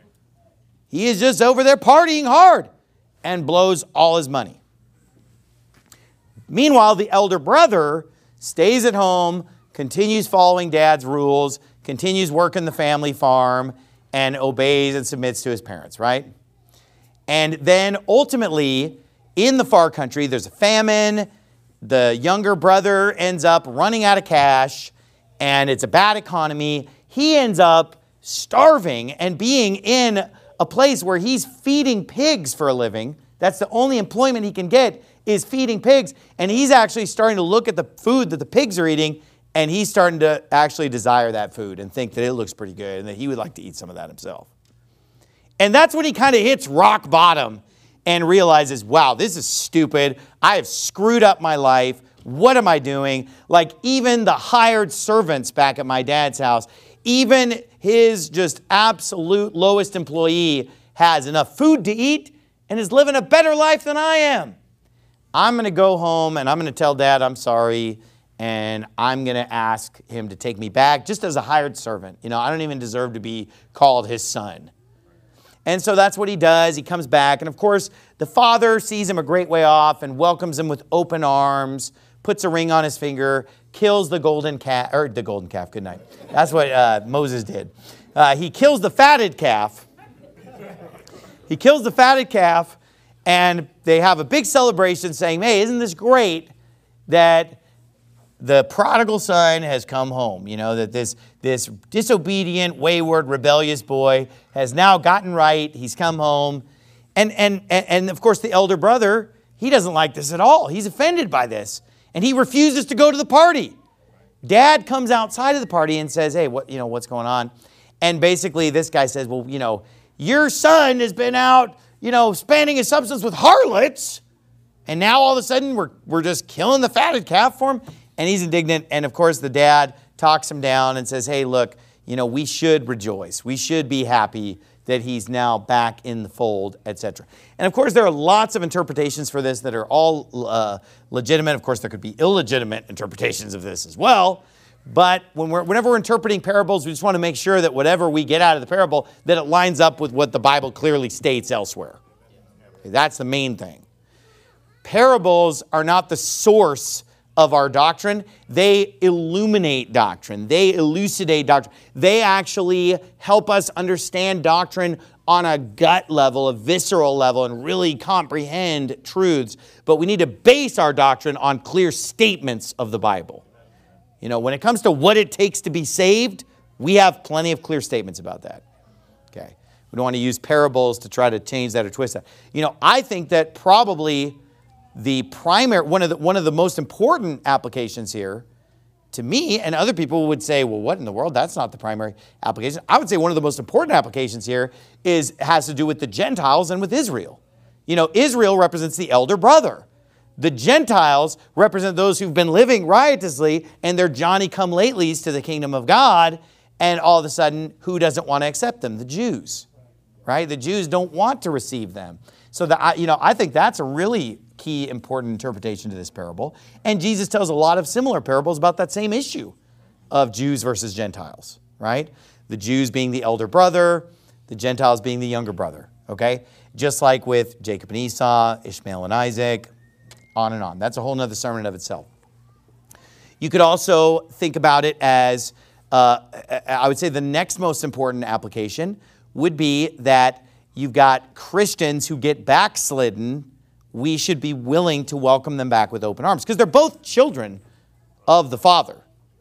He is just over there partying hard and blows all his money. Meanwhile, the elder brother stays at home, continues following dad's rules, continues working the family farm, and obeys and submits to his parents, right? And then ultimately, in the far country, there's a famine. The younger brother ends up running out of cash, and it's a bad economy. He ends up starving and being in a place where he's feeding pigs for a living. That's the only employment he can get is feeding pigs. And he's actually starting to look at the food that the pigs are eating, and he's starting to actually desire that food and think that it looks pretty good and that he would like to eat some of that himself. And that's when he kind of hits rock bottom and realizes, wow, this is stupid. I have screwed up my life. What am I doing? Like even the hired servants back at my dad's house, even his just absolute lowest employee has enough food to eat and is living a better life than I am. I'm going to go home and I'm going to tell Dad I'm sorry, and I'm going to ask him to take me back just as a hired servant. You know, I don't even deserve to be called his son. And so that's what he does. He comes back, and of course, the father sees him a great way off and welcomes him with open arms, puts a ring on his finger, kills the golden calf, good night. That's what Moses did. He kills the fatted calf. He kills the fatted calf, and they have a big celebration saying, hey, isn't this great that the prodigal son has come home? You know, that this disobedient, wayward, rebellious boy has now gotten right. He's come home. And of course, the elder brother, he doesn't like this at all. He's offended by this. And he refuses to go to the party. Dad comes outside of the party and says, hey, what's going on? And basically, this guy says, well, your son has been out, spending his substance with harlots. And now all of a sudden we're just killing the fatted calf for him. And he's indignant. And of course, the dad talks him down and says, hey, look, we should rejoice. We should be happy that he's now back in the fold, etc. And of course, there are lots of interpretations for this that are all legitimate. Of course, there could be illegitimate interpretations of this as well. But whenever we're interpreting parables, we just want to make sure that whatever we get out of the parable, that it lines up with what the Bible clearly states elsewhere. Okay, that's the main thing. Parables are not the source of our doctrine. They illuminate doctrine. They elucidate doctrine. They actually help us understand doctrine on a gut level, a visceral level, and really comprehend truths. But we need to base our doctrine on clear statements of the Bible. When it comes to what it takes to be saved, we have plenty of clear statements about that. Okay. We don't want to use parables to try to change that or twist that. I think that probably the primary, one of the most important applications here, to me, and other people would say, well, what in the world? That's not the primary application. I would say one of the most important applications here has to do with the Gentiles and with Israel. Israel represents the elder brother. The Gentiles represent those who've been living riotously and they're Johnny-come-latelys to the kingdom of God, and all of a sudden, who doesn't want to accept them? The Jews, right? The Jews don't want to receive them. So I think that's a really key, important interpretation to this parable. And Jesus tells a lot of similar parables about that same issue of Jews versus Gentiles, right? The Jews being the elder brother, the Gentiles being the younger brother, okay? Just like with Jacob and Esau, Ishmael and Isaac, on and on. That's a whole nother sermon of itself. You could also think about it as, I would say the next most important application would be that you've got Christians who get backslidden. We should be willing to welcome them back with open arms because they're both children of the Father,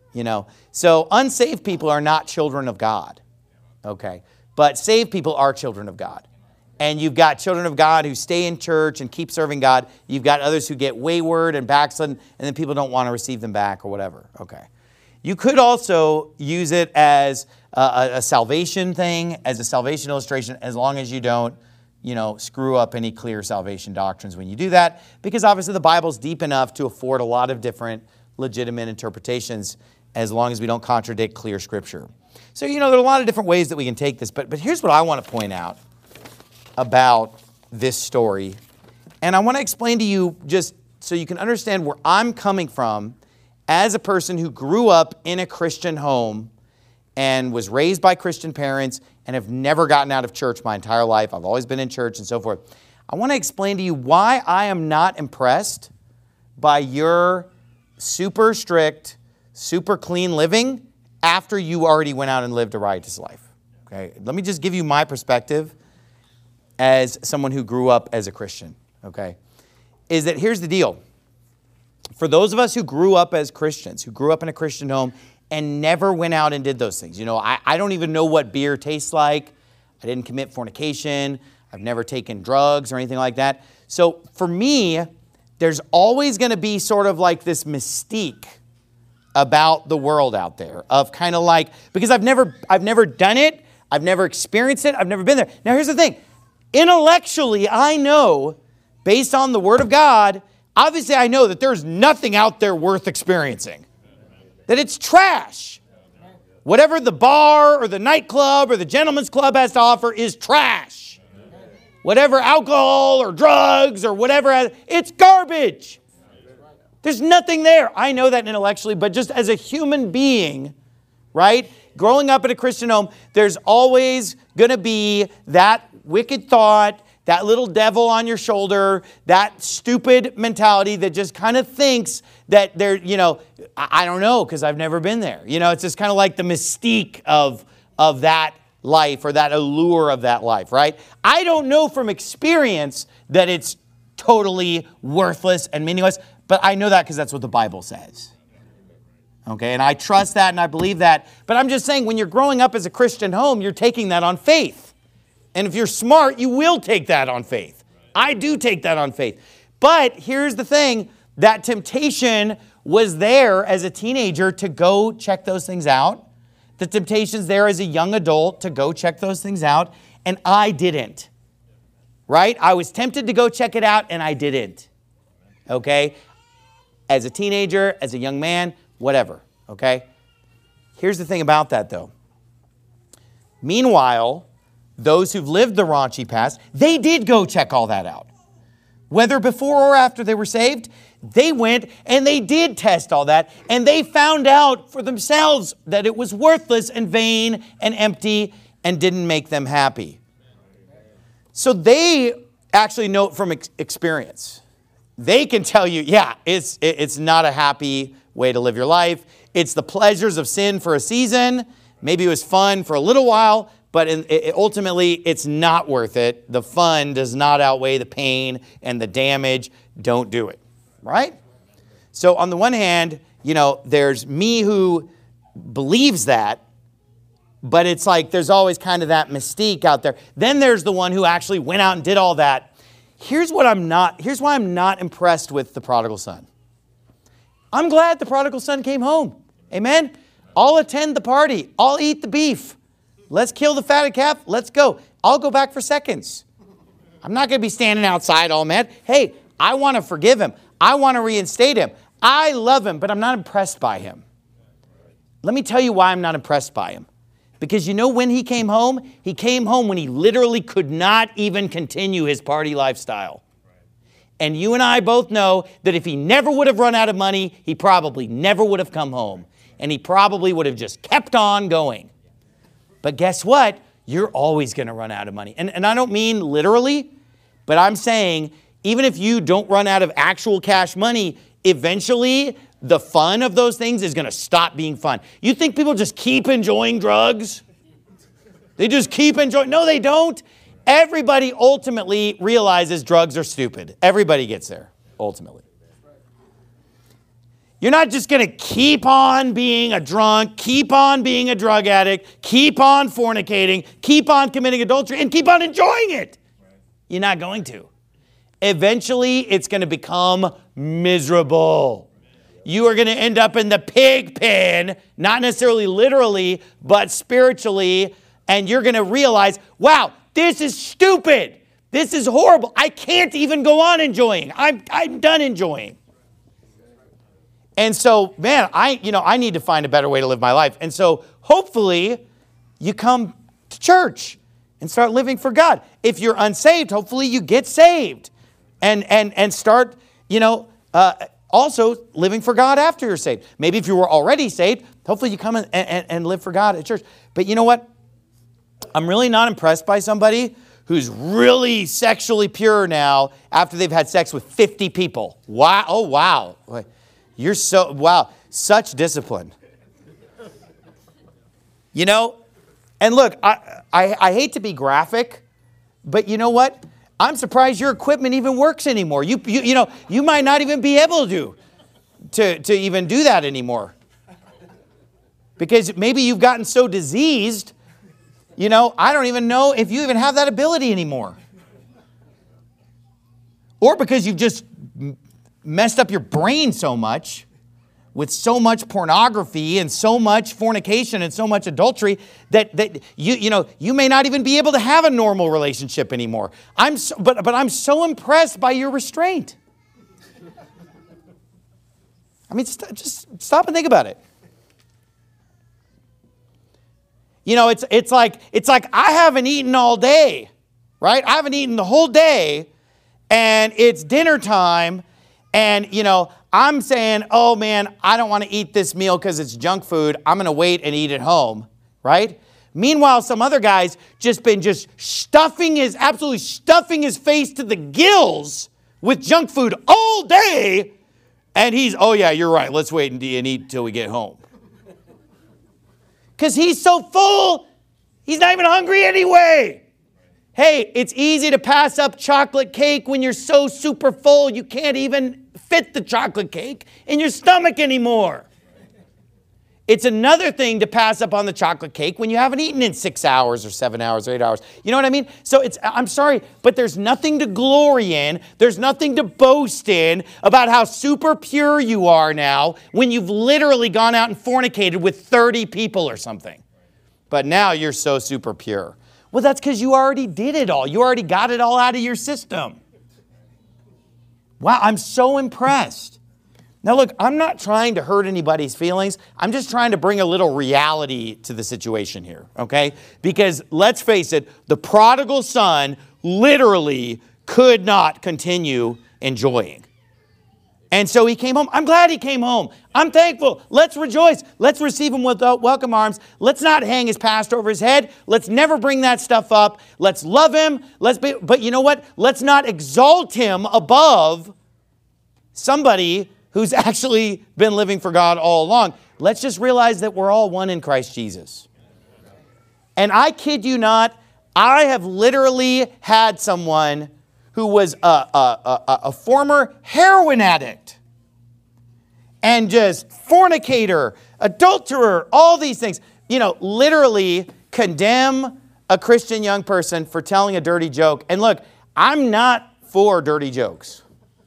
So unsaved people are not children of God, okay? But saved people are children of God. And you've got children of God who stay in church and keep serving God. You've got others who get wayward and backslidden, and then people don't want to receive them back or whatever. Okay. You could also use it as a salvation thing, as a salvation illustration, as long as you don't, screw up any clear salvation doctrines when you do that, because obviously the Bible's deep enough to afford a lot of different legitimate interpretations as long as we don't contradict clear Scripture. So, there are a lot of different ways that we can take this, but here's what I want to point out about this story. And I want to explain to you just so you can understand where I'm coming from as a person who grew up in a Christian home and was raised by Christian parents and have never gotten out of church my entire life. I've always been in church and so forth. I want to explain to you why I am not impressed by your super strict, super clean living after you already went out and lived a righteous life. Okay? Let me just give you my perspective as someone who grew up as a Christian, okay, is that here's the deal. For those of us who grew up as Christians, who grew up in a Christian home and never went out and did those things. I don't even know what beer tastes like. I didn't commit fornication. I've never taken drugs or anything like that. So for me, there's always going to be sort of like this mystique about the world out there of kind of like, because I've never done it, I've never experienced it. I've never been there. Now, here's the thing. Intellectually, I know, based on the Word of God, obviously I know that there's nothing out there worth experiencing. That it's trash. Whatever the bar or the nightclub or the gentleman's club has to offer is trash. Whatever alcohol or drugs or whatever, it's garbage. There's nothing there. I know that intellectually, but just as a human being, right? Growing up in a Christian home, there's always going to be that wicked thought, that little devil on your shoulder, that stupid mentality that just kind of thinks that they're, I don't know because I've never been there. It's just kind of like the mystique of that life or that allure of that life, right? I don't know from experience that it's totally worthless and meaningless, but I know that because that's what the Bible says. Okay, and I trust that and I believe that. But I'm just saying, when you're growing up as a Christian home, you're taking that on faith. And if you're smart, you will take that on faith. I do take that on faith. But here's the thing, that temptation was there as a teenager to go check those things out. The temptation's there as a young adult to go check those things out. And I didn't. Right? I was tempted to go check it out and I didn't. Okay? As a teenager, as a young man, whatever. Okay? Here's the thing about that though. Meanwhile, those who've lived the raunchy past, they did go check all that out. Whether before or after they were saved, they went and they did test all that, and they found out for themselves that it was worthless and vain and empty and didn't make them happy. So they actually know it from experience. They can tell you, yeah, it's not a happy way to live your life. It's the pleasures of sin for a season. Maybe it was fun for a little while, but ultimately, it's not worth it. The fun does not outweigh the pain and the damage. Don't do it, right? So on the one hand, there's me who believes that, but it's like there's always kind of that mystique out there. Then there's the one who actually went out and did all that. Here's why I'm not impressed with the prodigal son. I'm glad the prodigal son came home. Amen? I'll attend the party. I'll eat the beef. Let's kill the fatted calf. Let's go. I'll go back for seconds. I'm not going to be standing outside all mad. Hey, I want to forgive him. I want to reinstate him. I love him, but I'm not impressed by him. Let me tell you why I'm not impressed by him. Because when he came home? He came home when he literally could not even continue his party lifestyle. And you and I both know that if he never would have run out of money, he probably never would have come home. And he probably would have just kept on going. But guess what? You're always going to run out of money. And I don't mean literally, but I'm saying even if you don't run out of actual cash money, eventually the fun of those things is going to stop being fun. You think people just keep enjoying drugs? They just keep enjoying. No, they don't. Everybody ultimately realizes drugs are stupid. Everybody gets there, ultimately. You're not just going to keep on being a drunk, keep on being a drug addict, keep on fornicating, keep on committing adultery, and keep on enjoying it. You're not going to. Eventually, it's going to become miserable. You are going to end up in the pig pen, not necessarily literally, but spiritually, and you're going to realize, wow, this is stupid. This is horrible. I can't even go on enjoying. I'm done enjoying. And so, man, I need to find a better way to live my life. And so, hopefully, you come to church and start living for God. If you're unsaved, hopefully you get saved and start, also living for God after you're saved. Maybe if you were already saved, hopefully you come and live for God at church. But you know what? I'm really not impressed by somebody who's really sexually pure now after they've had sex with 50 people. Wow. Oh, wow. Wow, such discipline. And look, I hate to be graphic, but you know what? I'm surprised your equipment even works anymore. You might not even be able to even do that anymore. Because maybe you've gotten so diseased, I don't even know if you even have that ability anymore. Or because you've just messed up your brain so much, with so much pornography and so much fornication and so much adultery that you may not even be able to have a normal relationship anymore. But I'm so impressed by your restraint. I mean, just stop and think about it. It's like I haven't eaten all day, right? I haven't eaten the whole day, and it's dinner time, and, I'm saying, oh, man, I don't want to eat this meal because it's junk food. I'm going to wait and eat at home, right? Meanwhile, some other guy's absolutely stuffing his face to the gills with junk food all day, and oh, yeah, you're right. Let's wait and eat until we get home. Because he's so full, he's not even hungry anyway. Hey, it's easy to pass up chocolate cake when you're so super full you can't even fit the chocolate cake in your stomach anymore. It's another thing to pass up on the chocolate cake when you haven't eaten in 6 hours or 7 hours or 8 hours. You know what I mean? So I'm sorry, but there's nothing to glory in. There's nothing to boast in about how super pure you are now when you've literally gone out and fornicated with 30 people or something. But now you're so super pure. Well, that's because you already did it all. You already got it all out of your system. Wow, I'm so impressed. Now look, I'm not trying to hurt anybody's feelings. I'm just trying to bring a little reality to the situation here, okay? Because let's face it, the prodigal son literally could not continue enjoying. And so he came home. I'm glad he came home. I'm thankful. Let's rejoice. Let's receive him with welcome arms. Let's not hang his past over his head. Let's never bring that stuff up. Let's love him. But you know what? Let's not exalt him above somebody who's actually been living for God all along. Let's just realize that we're all one in Christ Jesus. And I kid you not, I have literally had someone who was a former heroin addict and just fornicator, adulterer, all these things. Literally condemn a Christian young person for telling a dirty joke. And look, I'm not for dirty jokes.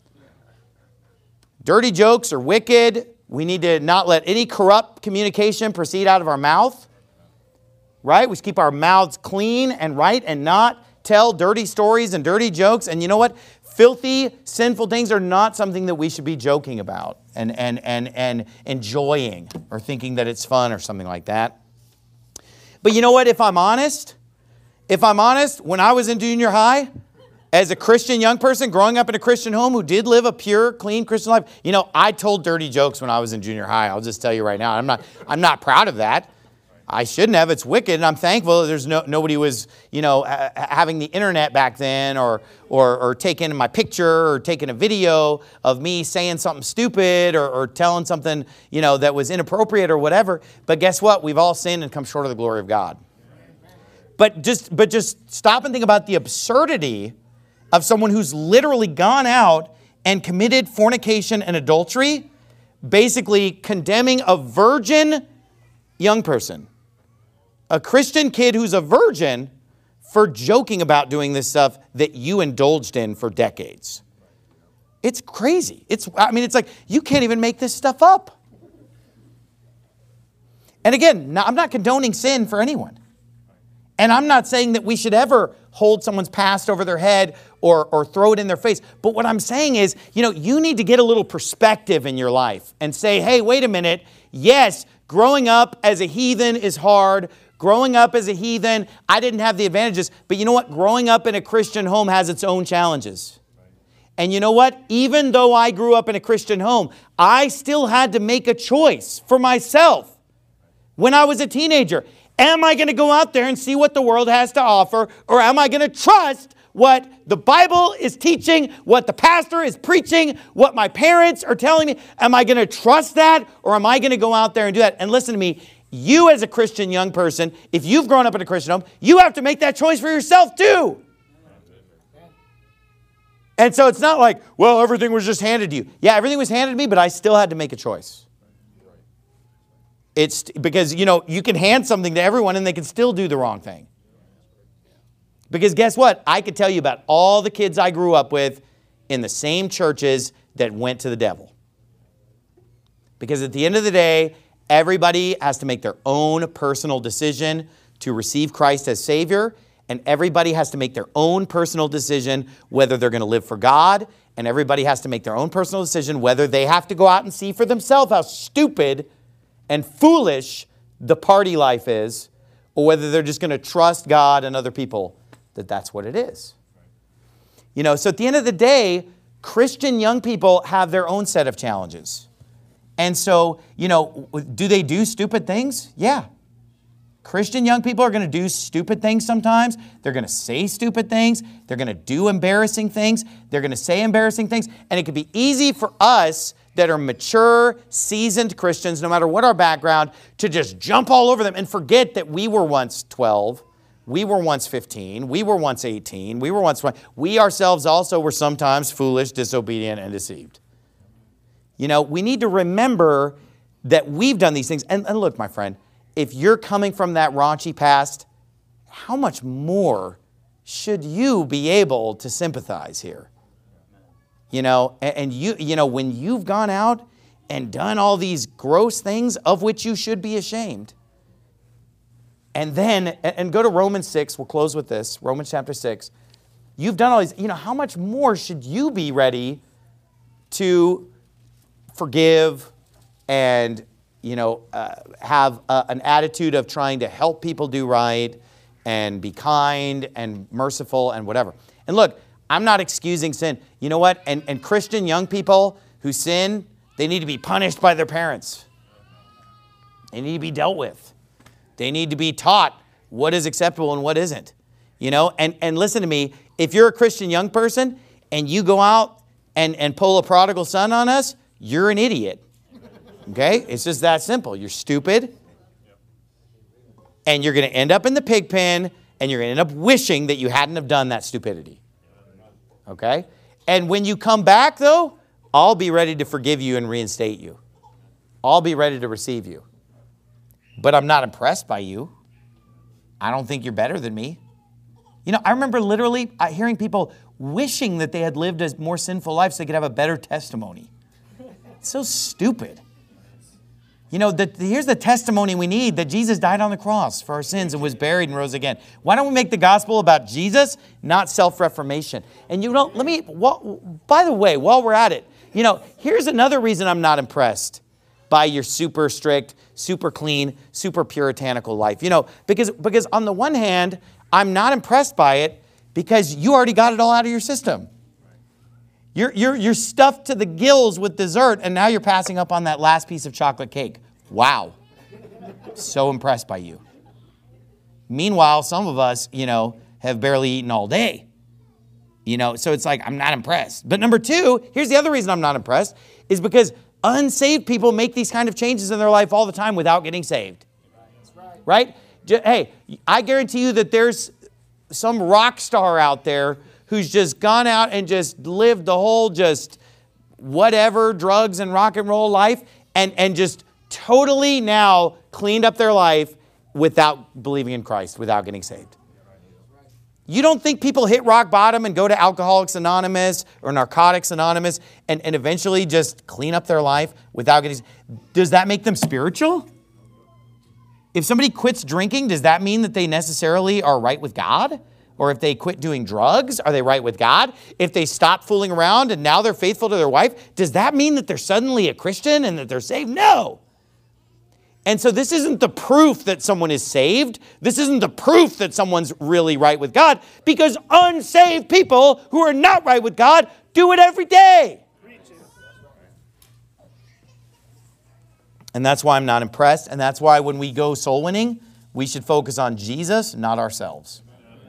Dirty jokes are wicked. We need to not let any corrupt communication proceed out of our mouth. Right? We should keep our mouths clean and right and not tell dirty stories and dirty jokes. And you know what? Filthy, sinful things are not something that we should be joking about and enjoying or thinking that it's fun or something like that. But you know what? If I'm honest, when I was in junior high, as a Christian young person growing up in a Christian home who did live a pure, clean Christian life, I told dirty jokes when I was in junior high. I'll just tell you right now. I'm not proud of that. I shouldn't have. It's wicked, and I'm thankful there's nobody was, having the internet back then or taking my picture or taking a video of me saying something stupid or telling something, that was inappropriate or whatever. But guess what? We've all sinned and come short of the glory of God. But just stop and think about the absurdity of someone who's literally gone out and committed fornication and adultery, basically condemning a virgin young person. A Christian kid who's a virgin for joking about doing this stuff that you indulged in for decades. It's crazy. It's like you can't even make this stuff up. And again, I'm not condoning sin for anyone. And I'm not saying that we should ever hold someone's past over their head or throw it in their face. But what I'm saying is, you need to get a little perspective in your life and say, hey, wait a minute. Yes, growing up as a heathen is hard. Growing up as a heathen, I didn't have the advantages. But you know what? Growing up in a Christian home has its own challenges. And you know what? Even though I grew up in a Christian home, I still had to make a choice for myself when I was a teenager. Am I going to go out there and see what the world has to offer? Or am I going to trust what the Bible is teaching, what the pastor is preaching, what my parents are telling me? Am I going to trust that? Or am I going to go out there and do that? And listen to me. You as a Christian young person, if you've grown up in a Christian home, you have to make that choice for yourself too. And so it's not like, well, everything was just handed to you. Yeah, everything was handed to me, but I still had to make a choice. It's because, you can hand something to everyone and they can still do the wrong thing. Because guess what? I could tell you about all the kids I grew up with in the same churches that went to the devil. Because at the end of the day, everybody has to make their own personal decision to receive Christ as Savior, and everybody has to make their own personal decision whether they're going to live for God, and everybody has to make their own personal decision whether they have to go out and see for themselves how stupid and foolish the party life is, or whether they're just going to trust God and other people that that's what it is. You know, so at the end of the day, Christian young people have their own set of challenges. And so, you know, do they do stupid things? Yeah. Christian young people are going to do stupid things sometimes. They're going to say stupid things. They're going to do embarrassing things. They're going to say embarrassing things. And it can be easy for us that are mature, seasoned Christians, no matter what our background, to just jump all over them and forget that we were once 12. We were once 15. We were once 18. We were once 20. We ourselves also were sometimes foolish, disobedient, and deceived. You know, we need to remember that we've done these things. And look, my friend, if you're coming from that raunchy past, how much more should you be able to sympathize here? You know, and you know, when you've gone out and done all these gross things of which you should be ashamed. And then, and go to Romans 6, we'll close with this, Romans chapter 6. You've done all these, you know, how much more should you be ready to forgive and, you know, have an attitude of trying to help people do right and be kind and merciful and whatever. And look, I'm not excusing sin. You know what? And Christian young people who sin, they need to be punished by their parents. They need to be dealt with. They need to be taught what is acceptable and what isn't. You know, and listen to me, if you're a Christian young person and you go out and pull a prodigal son on us, you're an idiot. Okay? It's just that simple. You're stupid. And you're going to end up in the pig pen, and you're going to end up wishing that you hadn't have done that stupidity. Okay? And when you come back, though, I'll be ready to forgive you and reinstate you. I'll be ready to receive you. But I'm not impressed by you. I don't think you're better than me. You know, I remember literally hearing people wishing that they had lived a more sinful life so they could have a better testimony. It's so stupid. You know, here's the testimony we need, that Jesus died on the cross for our sins and was buried and rose again. Why don't we make the gospel about Jesus, not self-reformation? And you know, by the way, while we're at it, you know, here's another reason I'm not impressed by your super strict, super clean, super puritanical life. You know, because on the one hand, I'm not impressed by it because you already got it all out of your system. You're stuffed to the gills with dessert, and now you're passing up on that last piece of chocolate cake. Wow. So impressed by you. Meanwhile, some of us, you know, have barely eaten all day. You know, so it's like, I'm not impressed. But number two, here's the other reason I'm not impressed, is because unsaved people make these kind of changes in their life all the time without getting saved. Right? Hey, I guarantee you that there's some rock star out there who's just gone out and just lived the whole just whatever, drugs and rock and roll life, and just totally now cleaned up their life without believing in Christ, without getting saved. You don't think people hit rock bottom and go to Alcoholics Anonymous or Narcotics Anonymous and eventually just clean up their life without getting saved? Does that make them spiritual? If somebody quits drinking, does that mean that they necessarily are right with God? Or if they quit doing drugs, are they right with God? If they stop fooling around and now they're faithful to their wife, does that mean that they're suddenly a Christian and that they're saved? No. And so this isn't the proof that someone is saved. This isn't the proof that someone's really right with God, because unsaved people who are not right with God do it every day. And that's why I'm not impressed. And that's why when we go soul winning, we should focus on Jesus, not ourselves.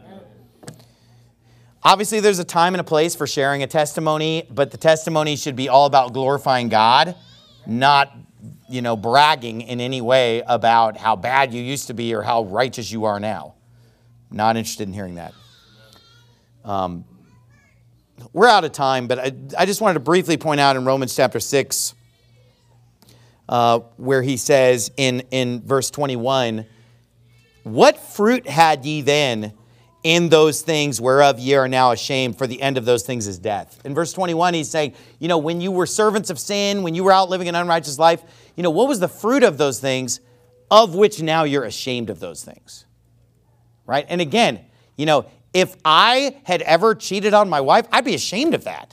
Obviously, there's a time and a place for sharing a testimony, but the testimony should be all about glorifying God, not, you know, bragging in any way about how bad you used to be or how righteous you are now. Not interested in hearing that. We're out of time, but I just wanted to briefly point out in Romans chapter 6, where he says in verse 21, "What fruit had ye then in those things whereof ye are now ashamed, for the end of those things is death?" In verse 21, he's saying, you know, when you were servants of sin, when you were out living an unrighteous life, what was the fruit of those things of which now you're ashamed of those things? Right? And again, if I had ever cheated on my wife, I'd be ashamed of that.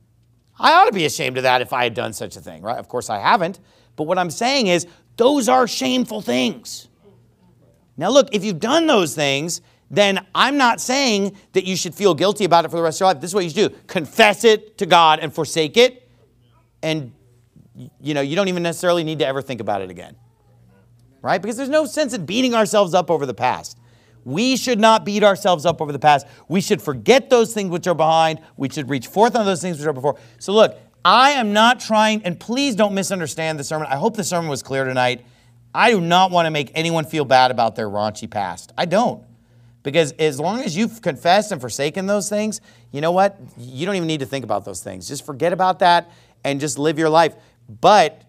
I ought to be ashamed of that if I had done such a thing, right? Of course I haven't. But what I'm saying is those are shameful things. Now look, if you've done those things, then I'm not saying that you should feel guilty about it for the rest of your life. This is what you should do. Confess it to God and forsake it. And, you don't even necessarily need to ever think about it again. Right? Because there's no sense in beating ourselves up over the past. We should not beat ourselves up over the past. We should forget those things which are behind. We should reach forth on those things which are before. So look, I am not trying, and please don't misunderstand the sermon. I hope the sermon was clear tonight. I do not want to make anyone feel bad about their raunchy past. I don't. Because as long as you've confessed and forsaken those things, you know what? You don't even need to think about those things. Just forget about that and just live your life. But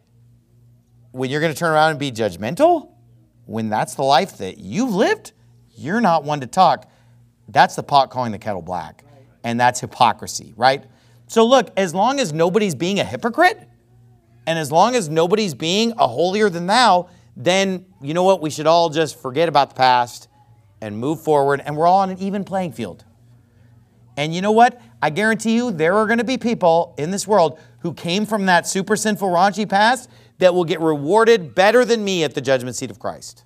when you're going to turn around and be judgmental, when that's the life that you've lived, you're not one to talk. That's the pot calling the kettle black. And that's hypocrisy, right? So look, as long as nobody's being a hypocrite, and as long as nobody's being a holier than thou, then you know what? We should all just forget about the past and move forward, and we're all on an even playing field. And you know what? I guarantee you there are going to be people in this world who came from that super sinful, raunchy past that will get rewarded better than me at the judgment seat of Christ.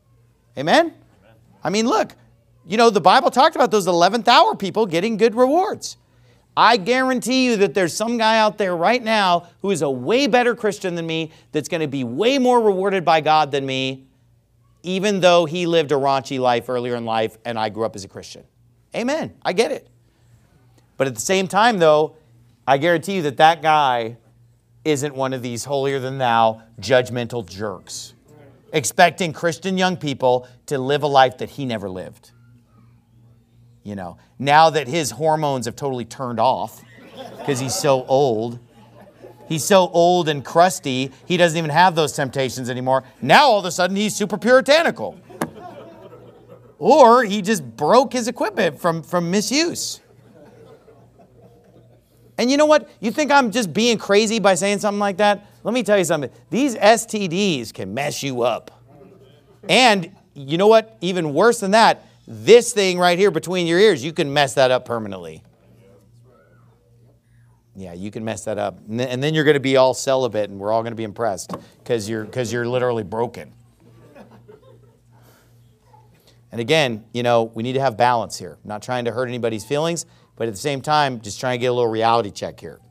Amen? I mean, look, the Bible talked about those 11th hour people getting good rewards. I guarantee you that there's some guy out there right now who is a way better Christian than me that's going to be way more rewarded by God than me, even though he lived a raunchy life earlier in life and I grew up as a Christian. Amen. I get it. But at the same time, though, I guarantee you that that guy isn't one of these holier-than-thou judgmental jerks, expecting Christian young people to live a life that he never lived. Now that his hormones have totally turned off because he's so old. He's so old and crusty, he doesn't even have those temptations anymore. Now all of a sudden he's super puritanical. Or he just broke his equipment from misuse. And you know what? You think I'm just being crazy by saying something like that? Let me tell you something. These STDs can mess you up. And you know what? Even worse than that, this thing right here between your ears, you can mess that up permanently. Yeah, you can mess that up. And then you're going to be all celibate and we're all going to be impressed because you're literally broken. And again, we need to have balance here. I'm not trying to hurt anybody's feelings, but at the same time, just trying to get a little reality check here.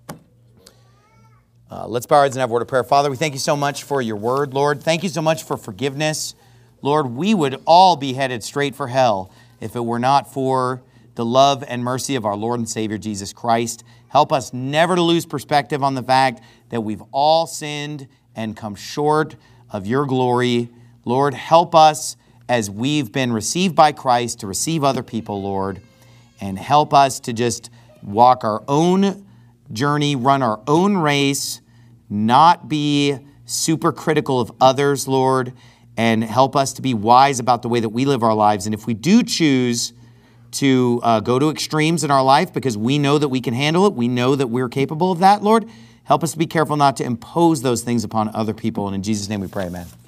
Let's bow our heads and have a word of prayer. Father, we thank you so much for your word, Lord. Thank you so much for forgiveness. Lord, we would all be headed straight for hell if it were not for the love and mercy of our Lord and Savior, Jesus Christ. Help us never to lose perspective on the fact that we've all sinned and come short of your glory. Lord, help us as we've been received by Christ to receive other people, Lord, and help us to just walk our own journey, run our own race, not be super critical of others, Lord, and help us to be wise about the way that we live our lives. And if we do choose to go to extremes in our life because we know that we can handle it, we know that we're capable of that, Lord, help us to be careful not to impose those things upon other people. And in Jesus' name we pray, amen.